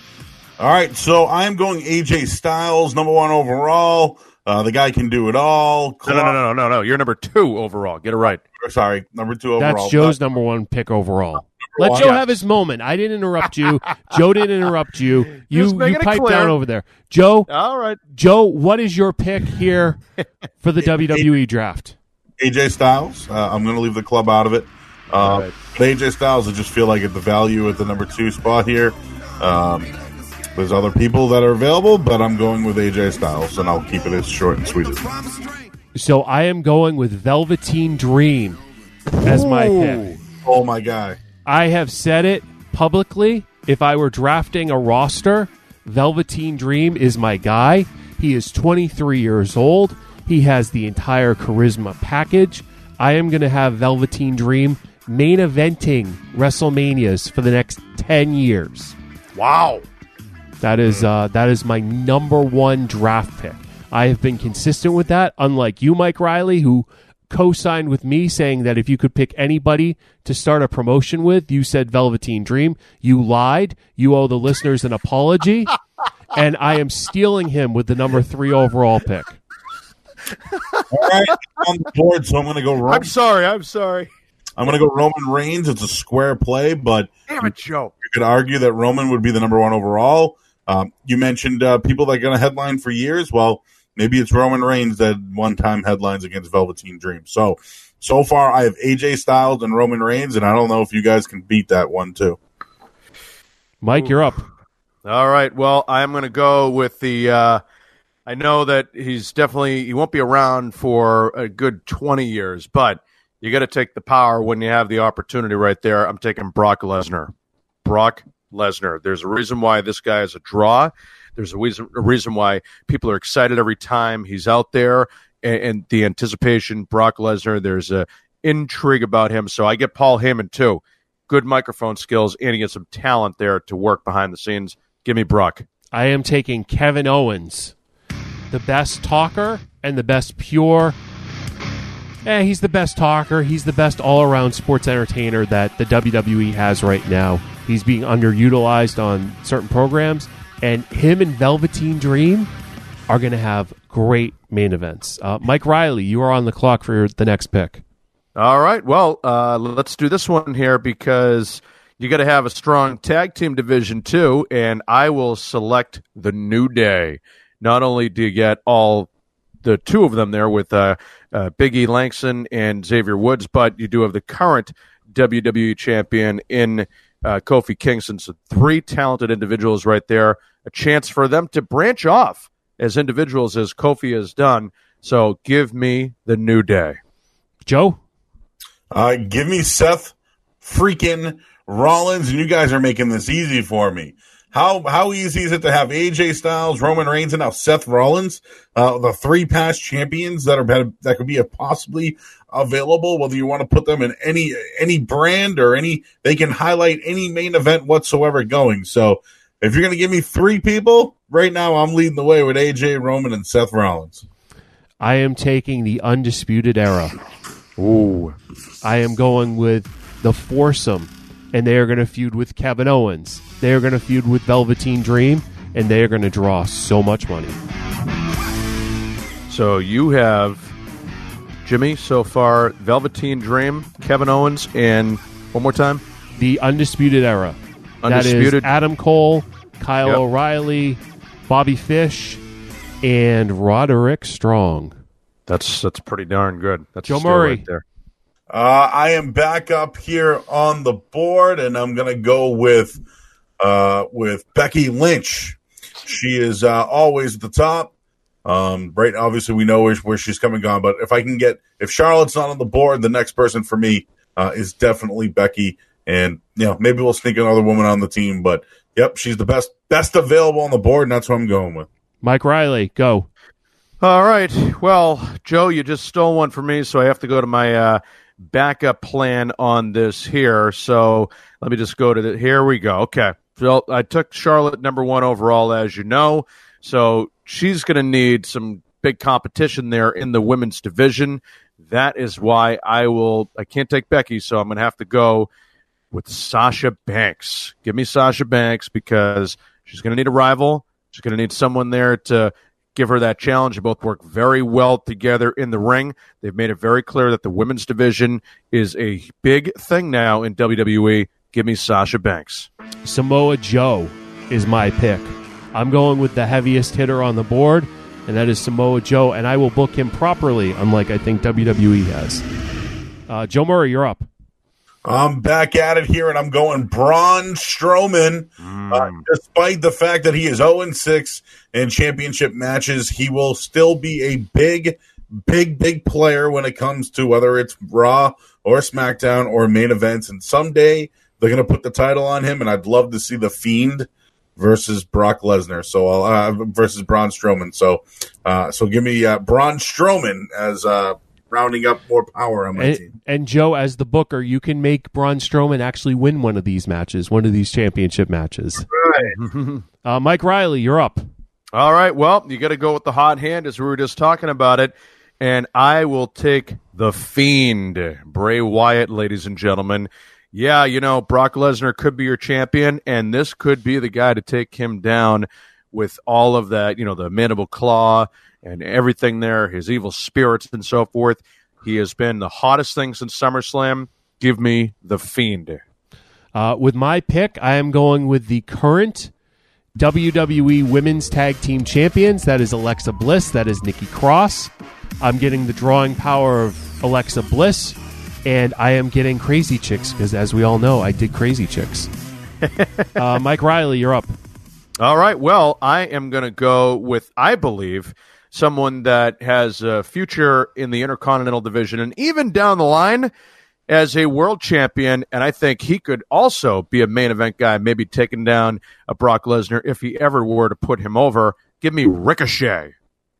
All right. So I'm going A J Styles, number one overall. Uh, the guy can do it all. No, no, no, no, no, no. You're number two overall. Get it right. Sorry, number two overall. That's Joe's number one pick overall. Let one. Joe Yeah. have his moment. I didn't interrupt you. Joe didn't interrupt you. You Just making you it pipe clear. down over there. Joe, All right. Joe, what is your pick here for the W W E draft? A J Styles. Uh, I'm going to leave the club out of it. Uh, All right. But A J Styles, I just feel like at the value at the number two spot here. Um, there's other people that are available, but I'm going with A J Styles, and I'll keep it as short and sweet as possible. So I am going with Velveteen Dream as my pick. Oh, my guy. I have said it publicly. If I were drafting a roster, Velveteen Dream is my guy. He is twenty-three years old. He has the entire charisma package. I am going to have Velveteen Dream main eventing WrestleManias for the next ten years. Wow. That is uh, that is my number one draft pick. I have been consistent with that, unlike you, Mike Riley, who co-signed with me saying that if you could pick anybody to start a promotion with, you said Velveteen Dream. You lied. You owe the listeners an apology. And I am stealing him with the number three overall pick. All right, on the board, so I'm going to go Roman. I'm sorry. I'm sorry. I'm going to go Roman Reigns. It's a square play, but Damn it, Joe. you could argue that Roman would be the number one overall. Um, you mentioned uh, people that are going to headline for years. Well, maybe it's Roman Reigns that one-time headlines against Velveteen Dream. So, so far I have A J Styles and Roman Reigns, and I don't know if you guys can beat that one too. Mike, you're up. All right. Well, I'm going to go with the. Uh, I know that he's definitely he won't be around for a good twenty years, but you got to take the power when you have the opportunity right there. I'm taking Brock Lesnar. Brock Lesnar. There's a reason why this guy is a draw. There's a reason, a reason why people are excited every time he's out there. and, and the anticipation. Brock Lesnar, there's a intrigue about him. So I get Paul Heyman, too. Good microphone skills, and he gets some talent there to work behind the scenes. Give me Brock. I am taking Kevin Owens, the best talker and the best pure. Eh, he's the best talker. He's the best all-around sports entertainer that the W W E has right now. He's being underutilized on certain programs, and him and Velveteen Dream are going to have great main events. Uh, Mike Riley, you are on the clock for your, the next pick. All right. Well, uh, let's do this one here because you got to have a strong tag team division too, and I will select the New Day. Not only do you get all the two of them there with uh, uh, Big E Langston and Xavier Woods, but you do have the current W W E champion in uh, Kofi Kingston. So three talented individuals right there. A chance for them to branch off as individuals as Kofi has done. So give me the New Day. Joe? Uh, give me Seth freaking Rollins, and you guys are making this easy for me. How how easy is it to have A J Styles, Roman Reigns, and now Seth Rollins, uh, the three past champions that are that could be a possibly available? Whether you want to put them in any any brand or any, they can highlight any main event whatsoever going. So if you're going to give me three people right now, I'm leading the way with A J, Roman, and Seth Rollins. I am taking the Undisputed Era. Ooh, I am going with the foursome, and they are going to feud with Kevin Owens. They are going to feud with Velveteen Dream, and they are going to draw so much money. So you have, Jimmy, so far, Velveteen Dream, Kevin Owens, and one more time? The Undisputed Era. Undisputed. That is Adam Cole, Kyle Yep. O'Reilly, Bobby Fish, and Roderick Strong. That's that's pretty darn good. That's Joe a steal Murray. right there. Uh, I am back up here on the board, and I'm going to go with uh, with Becky Lynch. She is uh, always at the top. Um, right, obviously, we know where, where she's coming on, but if I can get if Charlotte's not on the board, the next person for me uh, is definitely Becky. And you know, maybe we'll sneak another woman on the team, but yep, she's the best best available on the board, and that's what I'm going with. Mike Riley, go. All right. Well, Joe, you just stole one from me, so I have to go to my uh, backup plan on this here. So let me just go to the. Here we go. Okay. So I took Charlotte number one overall, as you know. So she's going to need some big competition there in the women's division. That is why I will. I can't take Becky, so I'm going to have to go with Sasha Banks. Give me Sasha Banks because she's going to need a rival. She's going to need someone there to give her that challenge. They both work very well together in the ring. They've made it very clear that the women's division is a big thing now in W W E. Give me Sasha Banks. Samoa Joe is my pick. I'm going with the heaviest hitter on the board, and that is Samoa Joe, and I will book him properly, unlike I think W W E has. Uh, Joe Murray, you're up. I'm back at it here, and I'm going Braun Strowman. Mm. Uh, despite the fact that he is oh and six in championship matches, he will still be a big, big, big player when it comes to whether it's Raw or SmackDown or main events. And someday they're going to put the title on him, and I'd love to see The Fiend versus Brock Lesnar. So I'll, uh, versus Braun Strowman. So, uh, so give me uh, Braun Strowman as uh, rounding up more power on my and, team. And Joe, as the booker, you can make Braun Strowman actually win one of these matches, one of these championship matches. Right. uh, Mike Riley, you're up. All right. Well, you got to go with the hot hand as we were just talking about it. And I will take The Fiend, Bray Wyatt, ladies and gentlemen. Yeah, you know, Brock Lesnar could be your champion, and this could be the guy to take him down with all of that, you know, the mandible claw and everything there, his evil spirits and so forth. He has been the hottest thing since SummerSlam. Give me The Fiend. Uh, with my pick, I am going with the current W W E Women's Tag Team Champions. That is Alexa Bliss. That is Nikki Cross. I'm getting the drawing power of Alexa Bliss, and I am getting Crazy Chicks because, as we all know, I did Crazy Chicks. uh, Mike Riley, you're up. All right. Well, I am going to go with, I believe, someone that has a future in the Intercontinental Division and even down the line as a world champion, and I think he could also be a main event guy, maybe taking down a Brock Lesnar if he ever were to put him over. Give me Ricochet.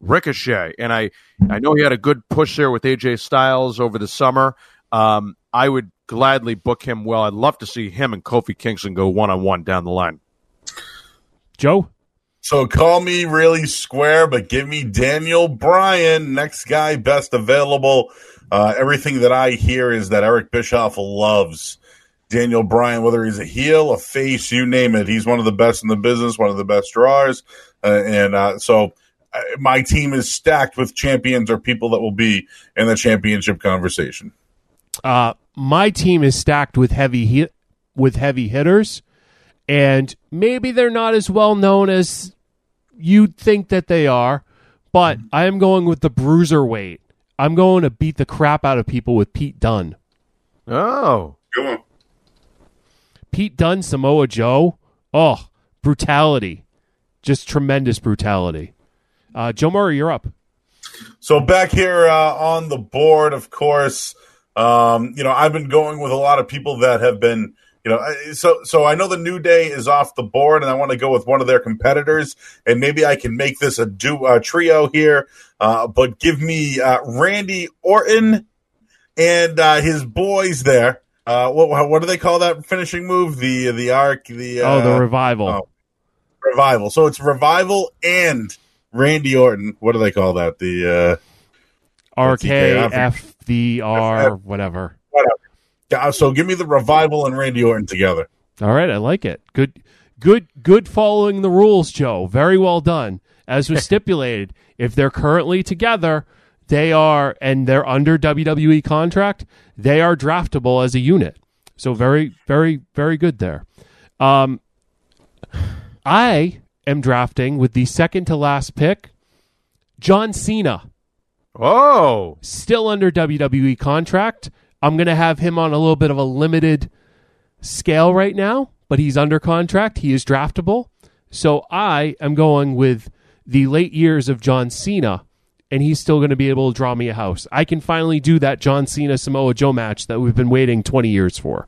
Ricochet. And I, I know he had a good push there with A J Styles over the summer. Um, I would gladly book him well. I'd love to see him and Kofi Kingston go one-on-one down the line. Joe? So call me really square, but give me Daniel Bryan, next guy, best available. Uh, everything that I hear is that Eric Bischoff loves Daniel Bryan, whether he's a heel, a face, you name it. He's one of the best in the business, one of the best drawers. Uh, and uh, so uh, my team is stacked with champions or people that will be in the championship conversation. Uh, my team is stacked with heavy hit, with heavy hitters, and maybe they're not as well known as you'd think that they are, but I am going with the bruiserweight. I'm going to beat the crap out of people with Pete Dunne. Oh. Come on. Pete Dunne, Samoa Joe. Oh, brutality. Just tremendous brutality. Uh, Joe Murray, you're up. So back here uh, on the board, of course, um, you know, I've been going with a lot of people that have been, you know, so so I know the New Day is off the board, and I want to go with one of their competitors, and maybe I can make this a du- uh, trio here, uh, but give me uh, Randy Orton and uh, his boys there. Uh, what what do they call that finishing move? The the arc, the uh, oh, the revival, oh, revival. So it's revival and Randy Orton. What do they call that? The uh, R K F D R, whatever. Whatever. So give me the revival and Randy Orton together. All right, I like it. Good, good, good. Following the rules, Joe. Very well done. As was stipulated, if they're currently together, they are, and they're under W W E contract, they are draftable as a unit. So very, very, very good there. Um, I am drafting with the second to last pick, John Cena. Oh, still under W W E contract. I'm going to have him on a little bit of a limited scale right now, but he's under contract. He is draftable. So I am going with the late years of John Cena, and he's still going to be able to draw me a house. I can finally do that John Cena Samoa Joe match that we've been waiting twenty years for.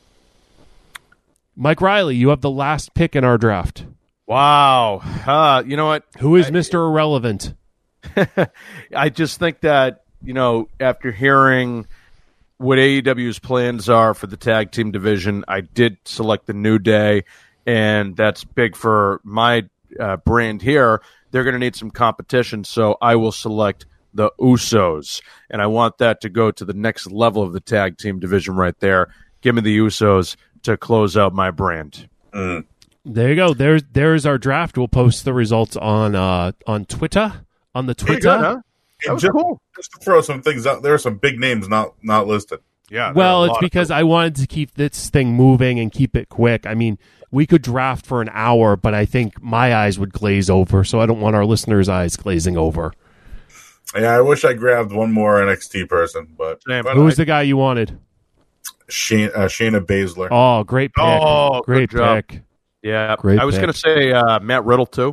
Mike Riley, you have the last pick in our draft. Wow. Uh, you know what? Who is I, Mister Irrelevant? I just think that, you know, after hearing what A E W's plans are for the tag team division, I did select the New Day, and that's big for my uh, brand here. They're going to need some competition, so I will select the Usos, and I want that to go to the next level of the tag team division right there. Give me the Usos to close out my brand. Mm. There you go. There's there's our draft. We'll post the results on uh, on Twitter. On the Twitter. Good, huh? That was just, cool. Just to throw some things out, there are some big names not not listed. Yeah. Well, it's because I wanted to keep this thing moving and keep it quick. I mean, we could draft for an hour, but I think my eyes would glaze over, so I don't want our listeners' eyes glazing over. Yeah, I wish I grabbed one more N X T person, but, but who was I, the guy you wanted? Shayna, uh, Shayna Baszler. Oh, great pick! Oh, great pick! Yeah, great I was pick. going to say uh, Matt Riddle too.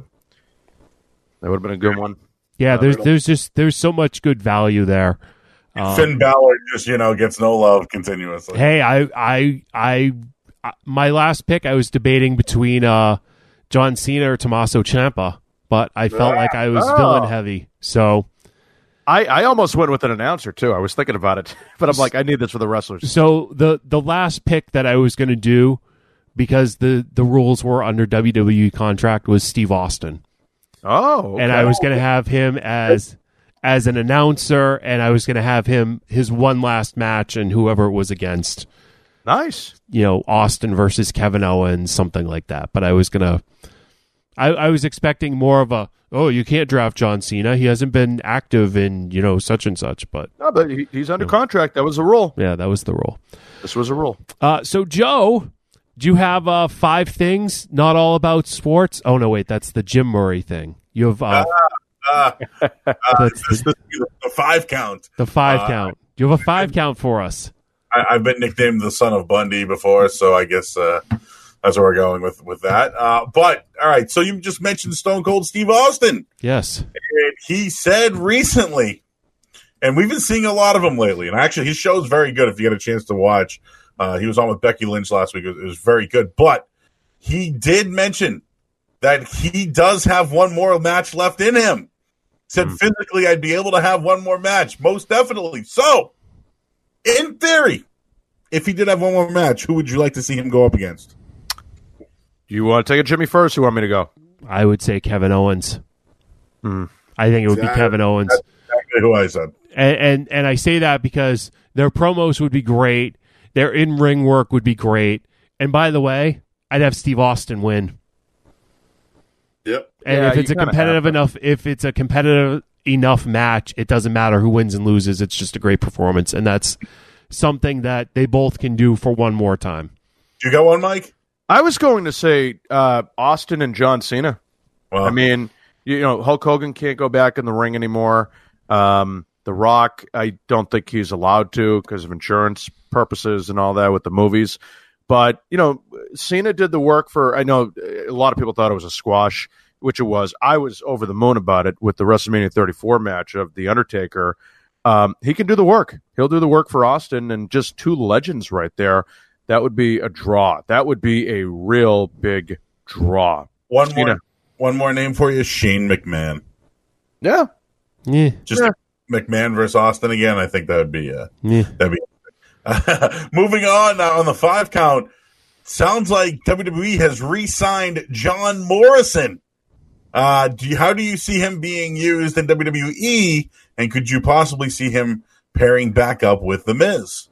That would have been a good one. Yeah, uh, there's Riddle. there's just there's so much good value there. Um, Finn Balor just you know gets no love continuously. Hey, I I I, I my last pick I was debating between uh, John Cena or Tommaso Ciampa, but I felt ah, like I was oh. villain heavy, so. I, I almost went with an announcer, too. I was thinking about it, but I'm like, I need this for the wrestlers. So the, the last pick that I was going to do, because the, the rules were under W W E contract, was Steve Austin. Oh, okay. And I was going to have him as as an announcer, and I was going to have him his one last match and whoever it was against. Nice. You know, Austin versus Kevin Owens, something like that. But I was going to... I, I was expecting more of a, oh, you can't draft John Cena. He hasn't been active in, you know, such and such. But no, but he, he's under you know. contract. That was the rule. Yeah, that was the rule. This was a rule. Uh, so, Joe, do you have uh, five things not all about sports? Oh, no, wait, that's the Jim Murray thing. You have... Uh, uh, uh, uh, this, this, the five count. The five uh, count. Do you have a five count for us? I, I've been nicknamed the son of Bundy before, so I guess... Uh, That's where we're going with, with that. Uh, but, all right, so you just mentioned Stone Cold Steve Austin. Yes. And he said recently, and we've been seeing a lot of him lately, and actually his show's very good if you get a chance to watch. Uh, he was on with Becky Lynch last week. It was, it was very good. But he did mention that he does have one more match left in him. Said mm. physically I'd be able to have one more match. Most definitely. So, in theory, if he did have one more match, who would you like to see him go up against? Do you want to take it, Jimmy, first, or want me to go? I would say Kevin Owens. Mm. I think it would be Kevin Owens. That's exactly who I said. And, and and I say that because their promos would be great. Their in-ring work would be great. And by the way, I'd have Steve Austin win. Yep. And yeah, if it's a competitive enough, if it's a competitive enough match, it doesn't matter who wins and loses. It's just a great performance, and that's something that they both can do for one more time. You got one, Mike? I was going to say uh, Austin and John Cena. Wow. I mean, you know, Hulk Hogan can't go back in the ring anymore. Um, The Rock, I don't think he's allowed to because of insurance purposes and all that with the movies. But, you know, Cena did the work for, I know a lot of people thought it was a squash, which it was. I was over the moon about it with the WrestleMania thirty-four match of The Undertaker. Um, he can do the work. He'll do the work for Austin, and just two legends right there. That would be a draw. That would be a real big draw. One Cena. more one more name for you, Shane McMahon. Yeah. Yeah. Just yeah. McMahon versus Austin again. I think that would be uh, yeah. that'd be uh, moving on now on the five count. Sounds like W W E has re-signed John Morrison. Uh, do you, how do you see him being used in W W E? And could you possibly see him pairing back up with The Miz?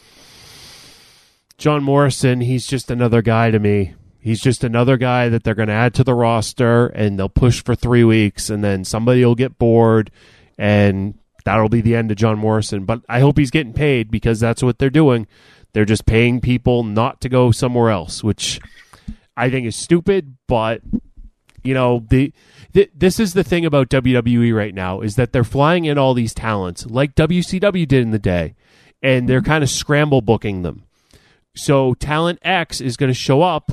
John Morrison, he's just another guy to me. He's just another guy that they're going to add to the roster, and they'll push for three weeks, and then somebody will get bored, and that'll be the end of John Morrison. But I hope he's getting paid, because that's what they're doing. They're just paying people not to go somewhere else, which I think is stupid. But, you know, the, the this is the thing about W W E right now, is that they're flying in all these talents, like W C W did in the day, and they're kind of scramble booking them. So talent X is going to show up,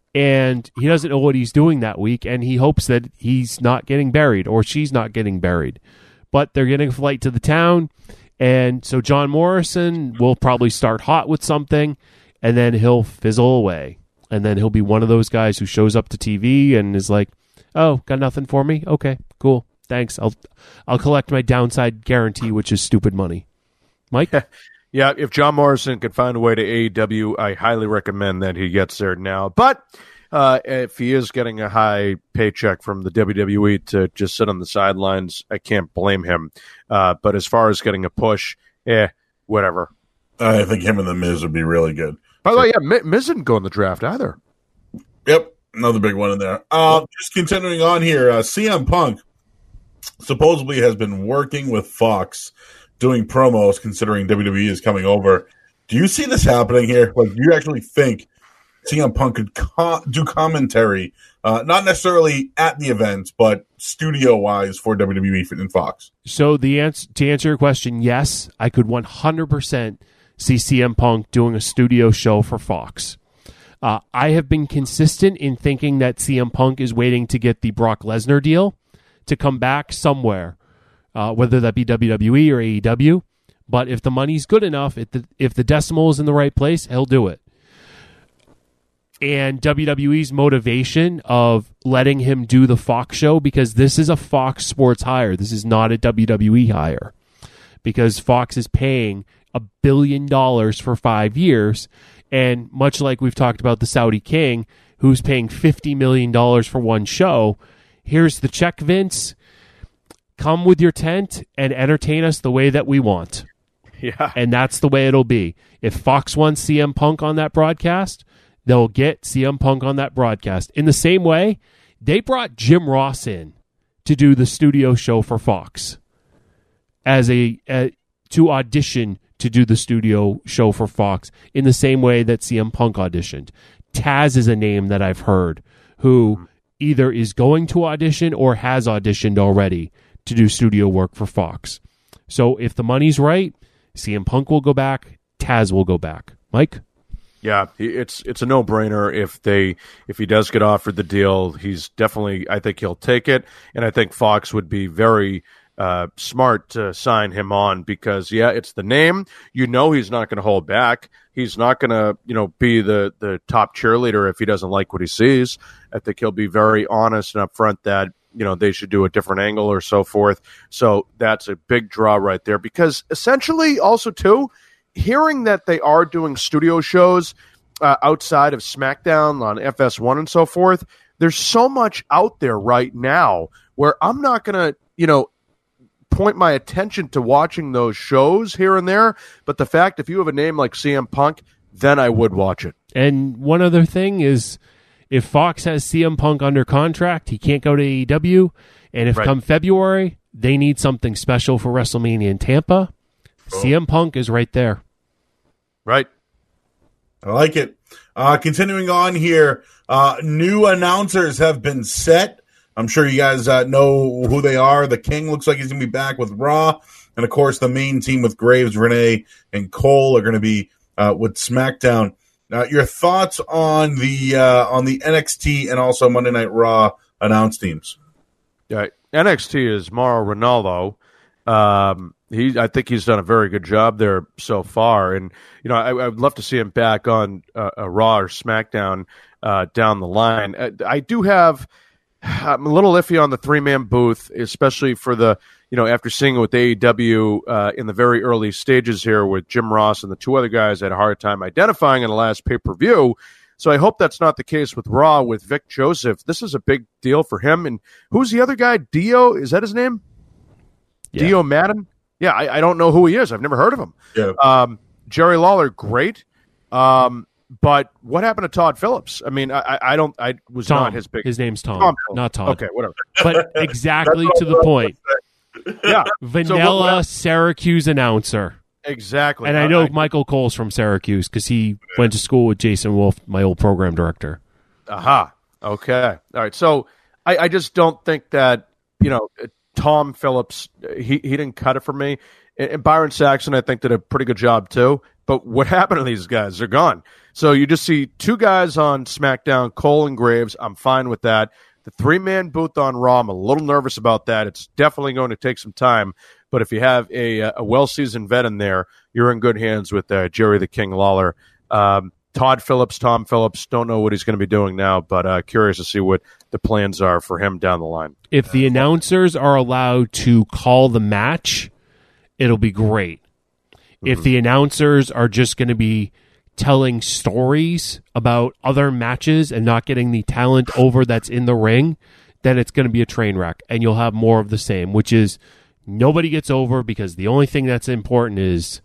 and he doesn't know what he's doing that week, and he hopes that he's not getting buried or she's not getting buried. But they're getting a flight to the town, and so John Morrison will probably start hot with something, and then he'll fizzle away. And then he'll be one of those guys who shows up to T V and is like, oh, got nothing for me? Okay, cool. Thanks. I'll I'll collect my downside guarantee, which is stupid money. Mike? Yeah, if John Morrison could find a way to A E W, I highly recommend that he gets there now. But uh, if he is getting a high paycheck from the W W E to just sit on the sidelines, I can't blame him. Uh, but as far as getting a push, eh, whatever. I think him and The Miz would be really good. By the way, yeah, Miz didn't go in the draft either. Yep, another big one in there. Uh, just continuing on here, uh, C M Punk supposedly has been working with Fox doing promos, considering W W E is coming over. Do you see this happening here? Like, do you actually think C M Punk could co- do commentary, uh, not necessarily at the events, but studio-wise for W W E and Fox? So the answer, to answer your question, yes, I could one hundred percent see C M Punk doing a studio show for Fox. Uh, I have been consistent in thinking that C M Punk is waiting to get the Brock Lesnar deal to come back somewhere. Uh, whether that be W W E or A E W. But if the money's good enough, if the, if the decimal is in the right place, he'll do it. And W W E's motivation of letting him do the Fox show, because this is a Fox Sports hire. This is not a W W E hire. Because Fox is paying a billion dollars for five years. And much like we've talked about the Saudi King, who's paying fifty million dollars for one show, here's the check, Vince. Come with your tent and entertain us the way that we want. Yeah. And that's the way it'll be. If Fox wants C M Punk on that broadcast, they'll get C M Punk on that broadcast. In the same way, they brought Jim Ross in to do the studio show for Fox as a uh, to audition to do the studio show for Fox in the same way that C M Punk auditioned. Taz is a name that I've heard who either is going to audition or has auditioned already to do studio work for Fox. So if the money's right, C M Punk will go back, Taz will go back. Mike? Yeah, it's it's a no-brainer. If they if he does get offered the deal, he's definitely, I think he'll take it, and I think Fox would be very uh, smart to sign him on, because yeah, it's the name. You know, he's not going to hold back. He's not going to, you know, be the the top cheerleader if he doesn't like what he sees. I think he'll be very honest and upfront that you know, they should do a different angle or so forth. So that's a big draw right there, because essentially also too, hearing that they are doing studio shows uh, outside of SmackDown on F S one and so forth, there's so much out there right now where I'm not going to, you know, point my attention to watching those shows here and there. But the fact, if you have a name like C M Punk, then I would watch it. And one other thing is, if Fox has C M Punk under contract, he can't go to A E W. And if Right. come February, they need something special for WrestleMania in Tampa, Oh. C M Punk is right there. Right. I like it. Uh, continuing on here, uh, new announcers have been set. I'm sure you guys uh, know who they are. The King looks like he's going to be back with Raw. And, of course, the main team with Graves, Renee, and Cole are going to be uh, with SmackDown. Uh, your thoughts on the uh, on the N X T and also Monday Night Raw announced teams? Yeah, N X T is Mauro Ranallo. Um, he, I think he's done a very good job there so far, and you know, I, I would love to see him back on uh, a Raw or SmackDown uh, down the line. I, I do have, I'm a little iffy on the three man booth, especially for the, you know, after seeing it with A E W uh, in the very early stages here with Jim Ross and the two other guys I had a hard time identifying in the last pay per view. So I hope that's not the case with Raw with Vic Joseph. This is a big deal for him. And who's the other guy? Dio, is that his name? Yeah. Dio Madden? Yeah, I, I don't know who he is. I've never heard of him. Yeah. Um, Jerry Lawler, great. Um, but what happened to Todd Phillips? I mean, I, I I don't. I was Tom. not his big. His name's Tom, Tom not Todd. Okay, whatever. But exactly to the point. Yeah, Vanilla So what- what- Syracuse announcer. exactly. And I know Michael Cole's from Syracuse because he went to school with Jason Wolf, my old program director. Aha. Okay. All right. So I, I just don't think that, you know, Tom Phillips, he, he didn't cut it for me. And, and Byron Saxon, I think, did a pretty good job too. But what happened to these guys? They're gone. So you just see two guys on SmackDown, Cole and Graves. I'm fine with that. The three-man booth on Raw, I'm a little nervous about that. It's definitely going to take some time. But if you have a, a well-seasoned vet in there, you're in good hands with uh, Jerry the King Lawler. Um, Todd Phillips, Tom Phillips, don't know what he's going to be doing now, but uh, curious to see what the plans are for him down the line. If the announcers are allowed to call the match, it'll be great. Mm-hmm. If the announcers are just going to be telling stories about other matches and not getting the talent over that's in the ring, then it's going to be a train wreck, and you'll have more of the same, which is nobody gets over because the only thing that's important is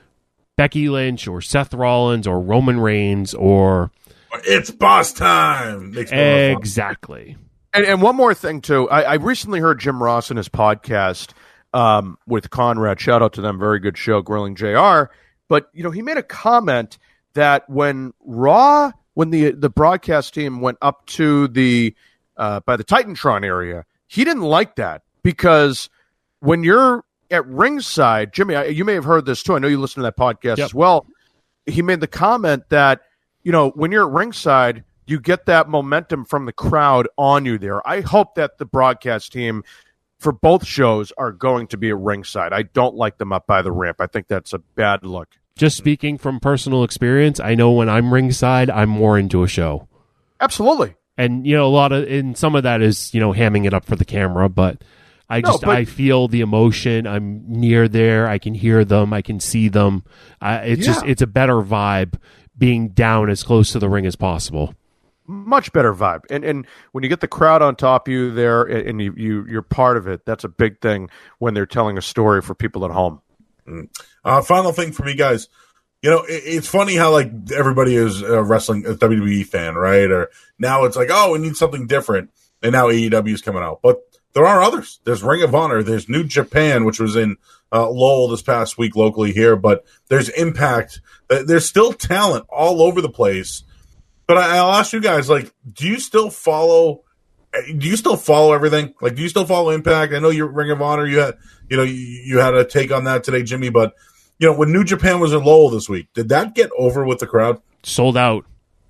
Becky Lynch or Seth Rollins or Roman Reigns or... It's boss time. Makes me Exactly. And, and one more thing, too. I, I recently heard Jim Ross in his podcast um, with Conrad. Shout out to them. Very good show, Grilling J R. But, you know, he made a comment that when Raw, when the the broadcast team went up to the, uh, by the Titantron area, he didn't like that because when you're at ringside, Jimmy, I, you may have heard this too. I know you listen to that podcast Yep. as well. He made the comment that, you know, when you're at ringside, you get that momentum from the crowd on you there. I hope that the broadcast team for both shows are going to be at ringside. I don't like them up by the ramp. I think that's a bad look. Just speaking from personal experience, I know when I'm ringside, I'm more into a show. Absolutely. And, you know, a lot of, and some of that is, you know, hamming it up for the camera, but I No, just, but- I feel the emotion. I'm near there. I can hear them. I can see them. I, it's just, Yeah. it's a better vibe being down as close to the ring as possible. Much better vibe. And and when you get the crowd on top of you there and you, you, you're part of it, that's a big thing when they're telling a story for people at home. Uh, final thing for me, guys. You know, it, it's funny how like everybody is a wrestling a W W E fan, right? Or now it's like, oh, we need something different, and now A E W is coming out. But there are others. There's Ring of Honor. There's New Japan, which was in uh, Lowell this past week locally here. But there's Impact. There's still talent all over the place. But I, I'll ask you guys, like, do you still follow? Do you still follow everything? Like, do you still follow Impact? I know you're Ring of Honor. You had, you know, you, you had a take on that today, Jimmy. But you know, when New Japan was in Lowell this week, did that get over with the crowd? Sold out.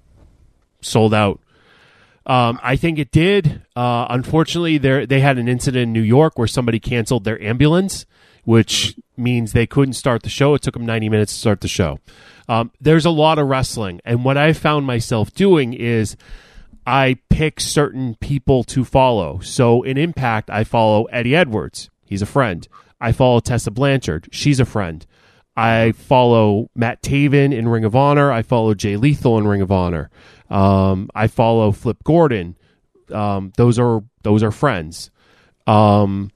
Sold out. Um, I think it did. Uh, unfortunately, there they had an incident in New York where somebody canceled their ambulance, which means they couldn't start the show. It took them ninety minutes to start the show. Um, there's a lot of wrestling, and what I found myself doing is I pick certain people to follow. So in Impact, I follow Eddie Edwards. He's a friend. I follow Tessa Blanchard. She's a friend. I follow Matt Taven in Ring of Honor. I follow Jay Lethal in Ring of Honor. Um, I follow Flip Gordon. Um, those are those are friends. Um,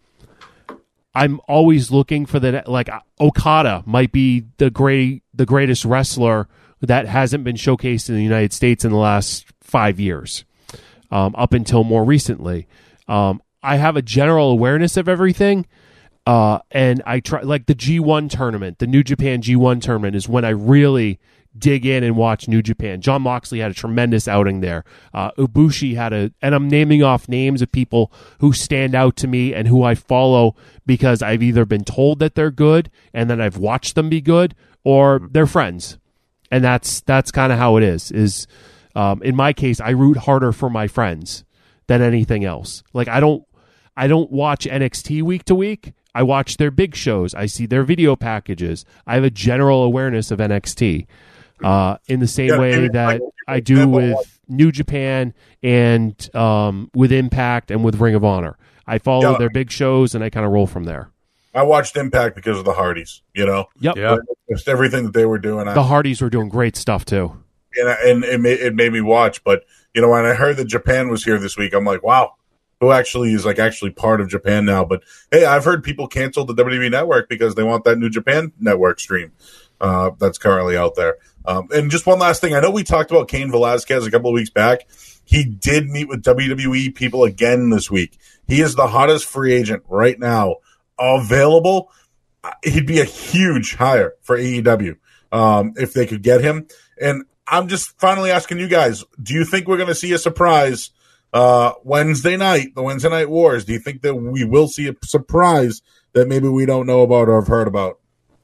I'm always looking for the like Okada might be the great the greatest wrestler that hasn't been showcased in the United States in the last five years, um, up until more recently. Um, I have a general awareness of everything, uh, and I try like the G one tournament, the New Japan G one tournament is when I really dig in and watch New Japan. John Moxley had a tremendous outing there. Uh, Ibushi had a, and I'm naming off names of people who stand out to me and who I follow because I've either been told that they're good and then I've watched them be good, or they're friends. And that's that's kind of how it is. Is um, in my case, I root harder for my friends than anything else. Like I don't, I don't watch N X T week to week. I watch their big shows. I see their video packages. I have a general awareness of N X T uh, in the same Yeah, way that I do with New Japan and um, with Impact and with Ring of Honor. I follow Yeah. their big shows and I kind of roll from there. I watched Impact because of the Hardys, you know? Yep. Yeah. Just everything that they were doing. I, The Hardys were doing great stuff too. and and it made, it made me watch. But, you know, when I heard that Japan was here this week, I'm like, wow, who actually is like actually part of Japan now? But, hey, I've heard people cancel the W W E Network because they want that New Japan Network stream uh, that's currently out there. Um, and just one last thing. I know we talked about Cain Velasquez a couple of weeks back. He did meet with W W E people again this week. He is the hottest free agent right now available. He'd be a huge hire for A E W um, if they could get him. And I'm just finally asking you guys, do you think we're going to see a surprise uh, Wednesday night, the Wednesday Night Wars? Do you think that we will see a surprise that maybe we don't know about or have heard about?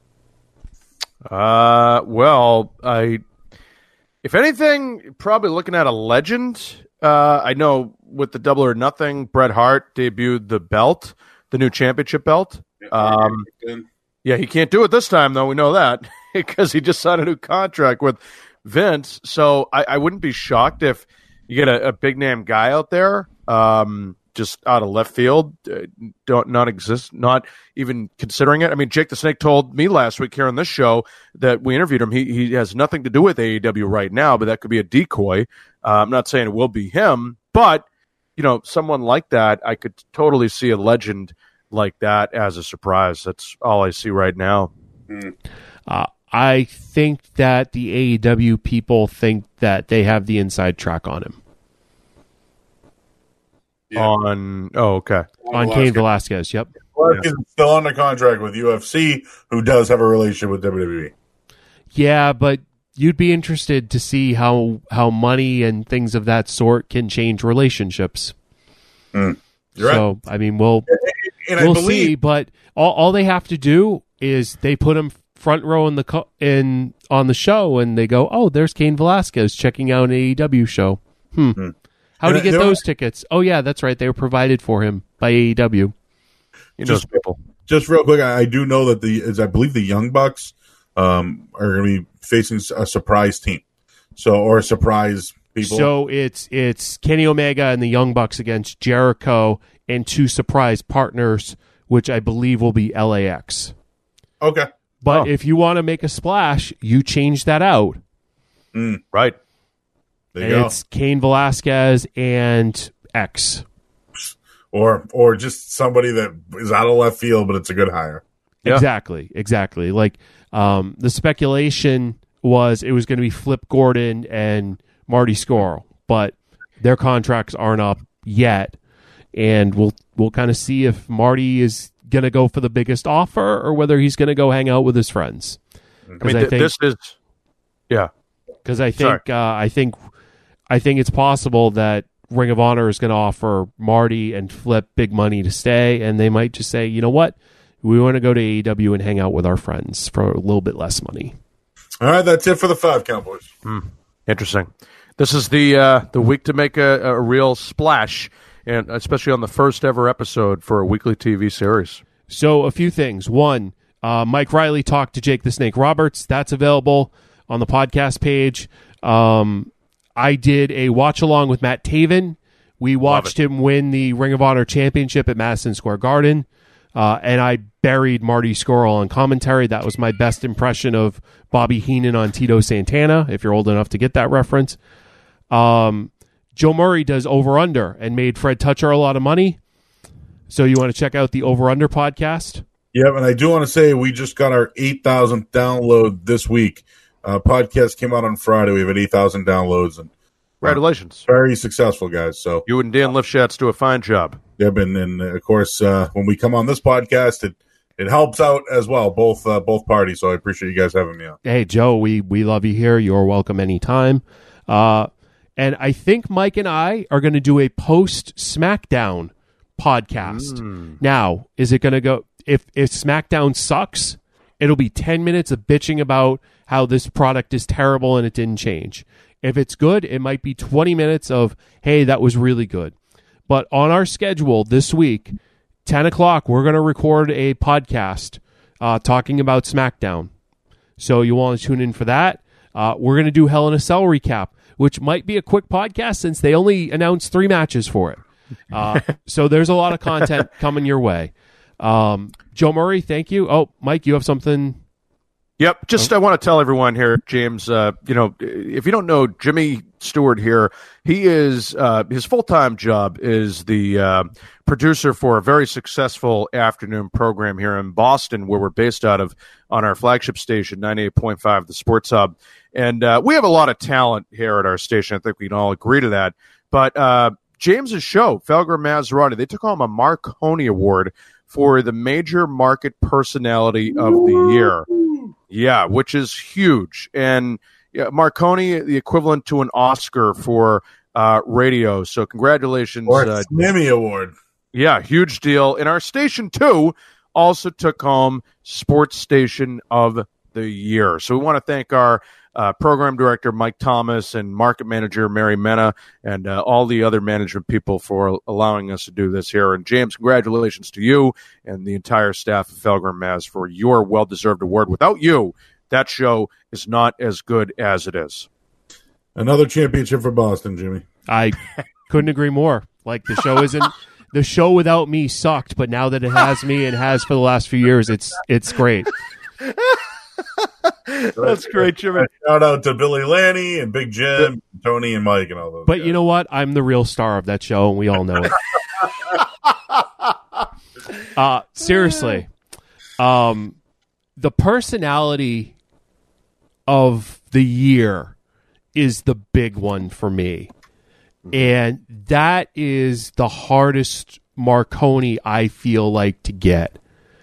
Uh, well, I, if anything, probably looking at a legend. Uh, I know with the Double or Nothing, Bret Hart debuted the belt, the new championship belt. Um, yeah, he can't do it this time, though. We know that because he just signed a new contract with Vince. So I, I wouldn't be shocked if you get a, a big name guy out there, um, just out of left field, uh, don't not exist, not even considering it. I mean, Jake the Snake told me last week here on this show that we interviewed him. He he has nothing to do with A E W right now, but that could be a decoy. Uh, I'm not saying it will be him, but you know, someone like that, I could totally see a legend like that as a surprise. That's all I see right now. Mm. Uh, I think that the A E W people think that they have the inside track on him. Yeah. On oh okay On Cain Velasquez, yep. Well, he's still under contract with U F C, who does have a relationship with W W E. Yeah, but you'd be interested to see how how money and things of that sort can change relationships. Mm. You're so, right. I mean, we'll And I we'll believe- see. But all all they have to do is they put him front row in the co- in on the show, and they go, "Oh, there's Cain Velasquez checking out an A E W show." Hmm. Mm. How did And he get there those tickets? Oh, yeah, that's right. They were provided for him by A E W. You know Just- people. Just real quick, I, I do know that the is I believe the Young Bucks um, are going to be facing a surprise team, so or a surprise people. So it's it's Kenny Omega and the Young Bucks against Jericho and two surprise partners, which I believe will be L A X. Okay, But Oh. if you want to make a splash, you change that out. mm, Right. there you And go. it's Cain Velasquez and X. Or or just somebody that is out of left field, but it's a good hire. Yeah. Exactly, exactly. Like um, the speculation was it was going to be Flip Gordon and Marty Scurll, but their contracts aren't up yet, and we'll we'll kind of see if Marty is going to go for the biggest offer or whether he's going to go hang out with his friends. I mean, th- this is yeah. Because I think uh, I think I think it's possible that Ring of Honor is going to offer Marty and Flip big money to stay, and they might just say, you know what, we want to go to A E W and hang out with our friends for a little bit less money. All right, that's it for the five Cowboys. Hmm. Interesting. This is the uh, the week to make a, a real splash, and especially on the first ever episode for a weekly T V series. So a few things. One, uh, Mike Riley talked to Jake the Snake Roberts. That's available on the podcast page. Um, I did a watch along with Matt Taven. We watched him win the Ring of Honor Championship at Madison Square Garden, uh, and I buried Marty Scurll on commentary. That was my best impression of Bobby Heenan on Tito Santana, if you're old enough to get that reference. Um, Joe Murray does Over Under and made Fred Toucher a lot of money. So you want to check out the Over Under podcast? Yep, and I do want to say we just got our eight thousandth download this week. Uh, podcast came out on Friday. We have eight thousand downloads. and Congratulations. Uh, very successful, guys. So you and Dan Lifshatz do a fine job. Yep, and, and of course, uh, when we come on this podcast, it it helps out as well, both uh, both parties. So I appreciate you guys having me on. Hey, Joe, we, we love you here. You're welcome anytime. Uh, and I think Mike and I are going to do a post-SmackDown podcast. Mm. Now, is it going to go... If if SmackDown sucks, it'll be ten minutes of bitching about how this product is terrible and it didn't change. If it's good, it might be twenty minutes of, hey, that was really good. But on our schedule this week, ten o'clock, we're going to record a podcast uh, talking about SmackDown. So you want to tune in for that. Uh, we're going to do Hell in a Cell recap, which might be a quick podcast since they only announced three matches for it. Uh, so there's a lot of content coming your way. Um, Joe Murray, thank you. Oh, Mike, you have something? Yep. Just, oh. I want to tell everyone here, James, uh, you know, if you don't know Jimmy Stewart here, he is, uh, his full-time job is the, uh, producer for a very successful afternoon program here in Boston, where we're based out of on our flagship station, ninety-eight point five, the Sports Hub. And, uh, we have a lot of talent here at our station. I think we can all agree to that. But, uh, James's show, Felger and Maserati, they took home a Marconi Award for the Major Market Personality of the Year. Yeah, which is huge. And yeah, Marconi, the equivalent to an Oscar for uh, radio. So congratulations. Or a uh, Slimmy Award. Yeah, huge deal. And our station, too, also took home Sports Station of the Year. So we want to thank our Uh, program director Mike Thomas and market manager Mary Mena and uh, all the other management people for allowing us to do this here. And James, congratulations to you and the entire staff of Felger and Maz for your well-deserved award. Without you, that show is not as good as it is. Another championship for Boston, Jimmy. I couldn't agree more. Like, the show isn't the show without me sucked, but now that it has me and has for the last few years, it's it's great. That's great, Jimmy. Shout out to Billy Lanny and Big Jim, and Tony and Mike and all those But guys. You know what? I'm the real star of that show, and we all know it. uh, seriously. Um, the personality of the year is the big one for me. And that is the hardest Marconi I feel like to get.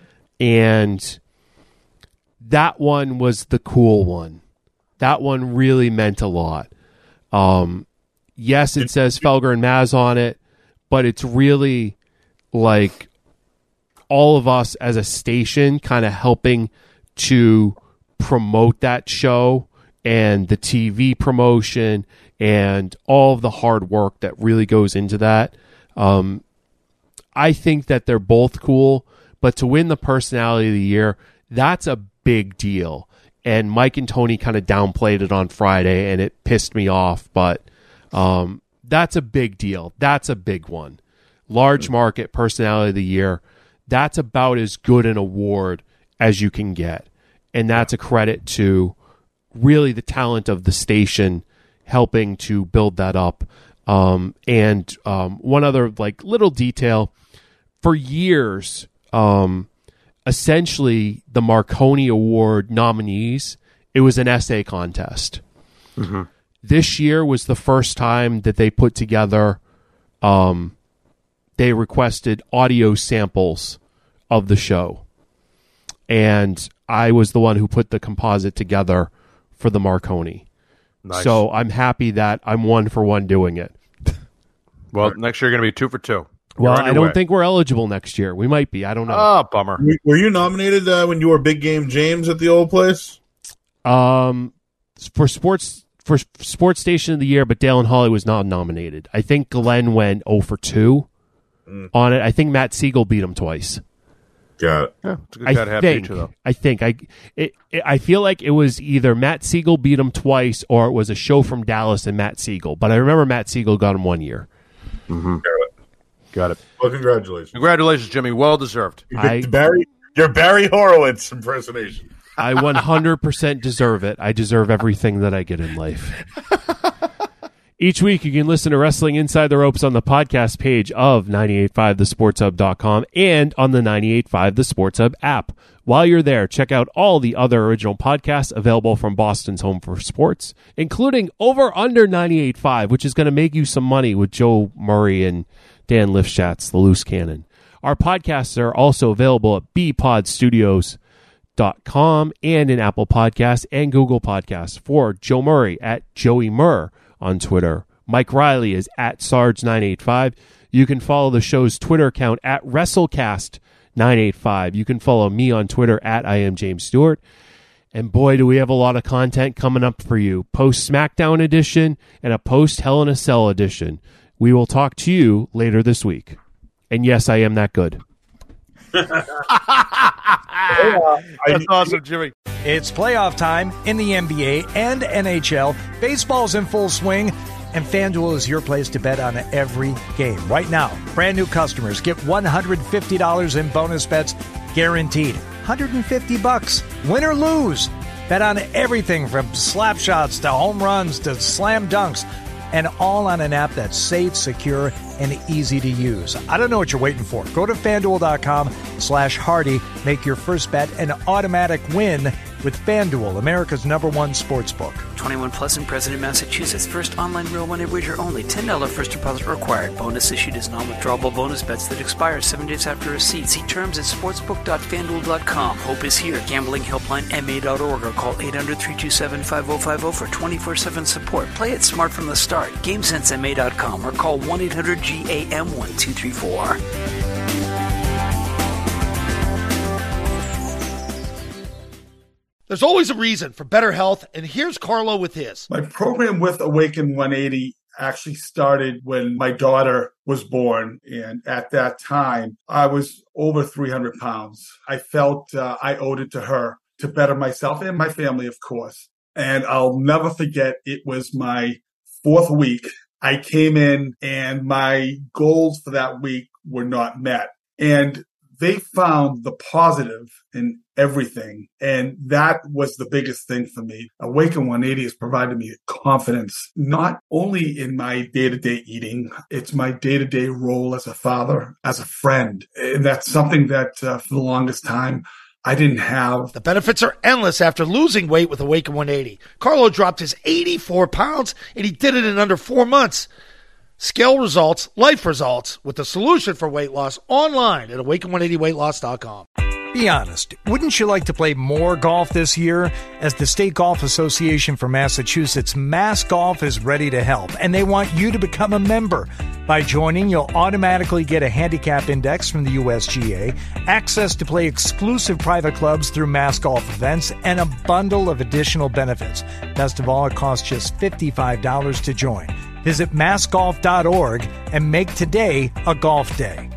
And that one was the cool one. That one really meant a lot. Um, yes, it says Felger and Maz on it, but it's really like all of us as a station kind of helping to promote that show and the T V promotion and all of the hard work that really goes into that. Um, I think that they're both cool, but to win the personality of the year, that's a big deal. And Mike and Tony kind of downplayed it on Friday, and it pissed me off. But um, that's a big deal. That's a big one. Large market personality of the year. That's about as good an award as you can get. And that's a credit to really the talent of the station helping to build that up. Um, and um, one other like little detail. For years, um, essentially the Marconi Award nominees, it was an essay contest. Mm-hmm. This year was the first time that they put together, um, they requested audio samples of the show. And I was the one who put the composite together for the Marconi. Nice. So I'm happy that I'm one for one doing it. Well, next year you're going to be two for two. Well, I don't way. think we're eligible next year. We might be. I don't know. Oh, bummer. Were you nominated uh, when you were Big Game James at the old place? Um, for sports for sports station of the year, but Dale and Holly was not nominated. I think Glenn went oh for two mm. on it. I think Matt Siegel beat him twice. Got it. Yeah, it's a good guy to have think, feature, though. I think I it, it, I feel like it was either Matt Siegel beat him twice or it was a show from Dallas and Matt Siegel. But I remember Matt Siegel got him one year. Mm-hmm. Got it. Got it. Well, congratulations. Congratulations, Jimmy. Well deserved. I, Barry, your Barry Horowitz impersonation. I one hundred percent deserve it. I deserve everything that I get in life. Each week, you can listen to Wrestling Inside the Ropes on the podcast page of nine eight five the sports hub dot com and on the nine eight five The Sports Hub app. While you're there, check out all the other original podcasts available from Boston's Home for Sports, including Over Under ninety-eight point five, which is going to make you some money with Joe Murray and Dan Lifshatz, the loose cannon. Our podcasts are also available at b pod studios dot com and in Apple Podcasts and Google Podcasts. For Joe Murray at Joey Murr on Twitter. Mike Riley is at Sarge nine eight five. You can follow the show's Twitter account at WrestleCast nine eight five. You can follow me on Twitter at I am James Stewart. And boy, do we have a lot of content coming up for you. Post SmackDown edition and a post Hell in a Cell edition. We will talk to you later this week. And yes, I am that good. That's awesome, Jimmy. It's playoff time in the N B A and N H L. Baseball's in full swing, and FanDuel is your place to bet on every game. Right now, brand new customers get one hundred fifty dollars in bonus bets guaranteed. one hundred fifty bucks, win or lose. Bet on everything from slap shots to home runs to slam dunks, and all on an app that's safe, secure, and easy to use. I don't know what you're waiting for. Go to FanDuel.com slash Hardy. Make your first bet an automatic win with FanDuel, America's number one sports book. twenty-one plus and present in Massachusetts. First online real money wager only. ten dollars first deposit required. Bonus issued as non-withdrawable bonus bets that expire seven days after receipt. See terms at sportsbook dot fanduel dot com. Hope is here. Gambling helpline M A dot org or call eight hundred, three two seven, five oh five oh for twenty-four seven support. Play it smart from the start. GameSense M A dot com or call one eight hundred G A M one two three four. There's always a reason for better health, and here's Carlo with his. My program with Awaken one eighty actually started when my daughter was born, and at that time, I was over three hundred pounds. I felt uh, I owed it to her to better myself and my family, of course. And I'll never forget, it was my fourth week. I came in, and my goals for that week were not met. And they found the positive in everything. And that was the biggest thing for me. Awaken one eighty has provided me confidence, not only in my day-to-day eating, it's my day-to-day role as a father, as a friend. And that's something that uh, for the longest time, I didn't have. The benefits are endless after losing weight with Awaken one eighty. Carlo dropped his eighty-four pounds, and he did it in under four months. Scale results, life results, with the solution for weight loss online at awaken one eighty weight loss dot com. Be honest, wouldn't you like to play more golf this year? As the State Golf Association for Massachusetts, Mass Golf is ready to help, and they want you to become a member. By joining, you'll automatically get a handicap index from the U S G A, access to play exclusive private clubs through Mass Golf events, and a bundle of additional benefits. Best of all, it costs just fifty-five dollars to join. Visit mass golf dot org and make today a golf day.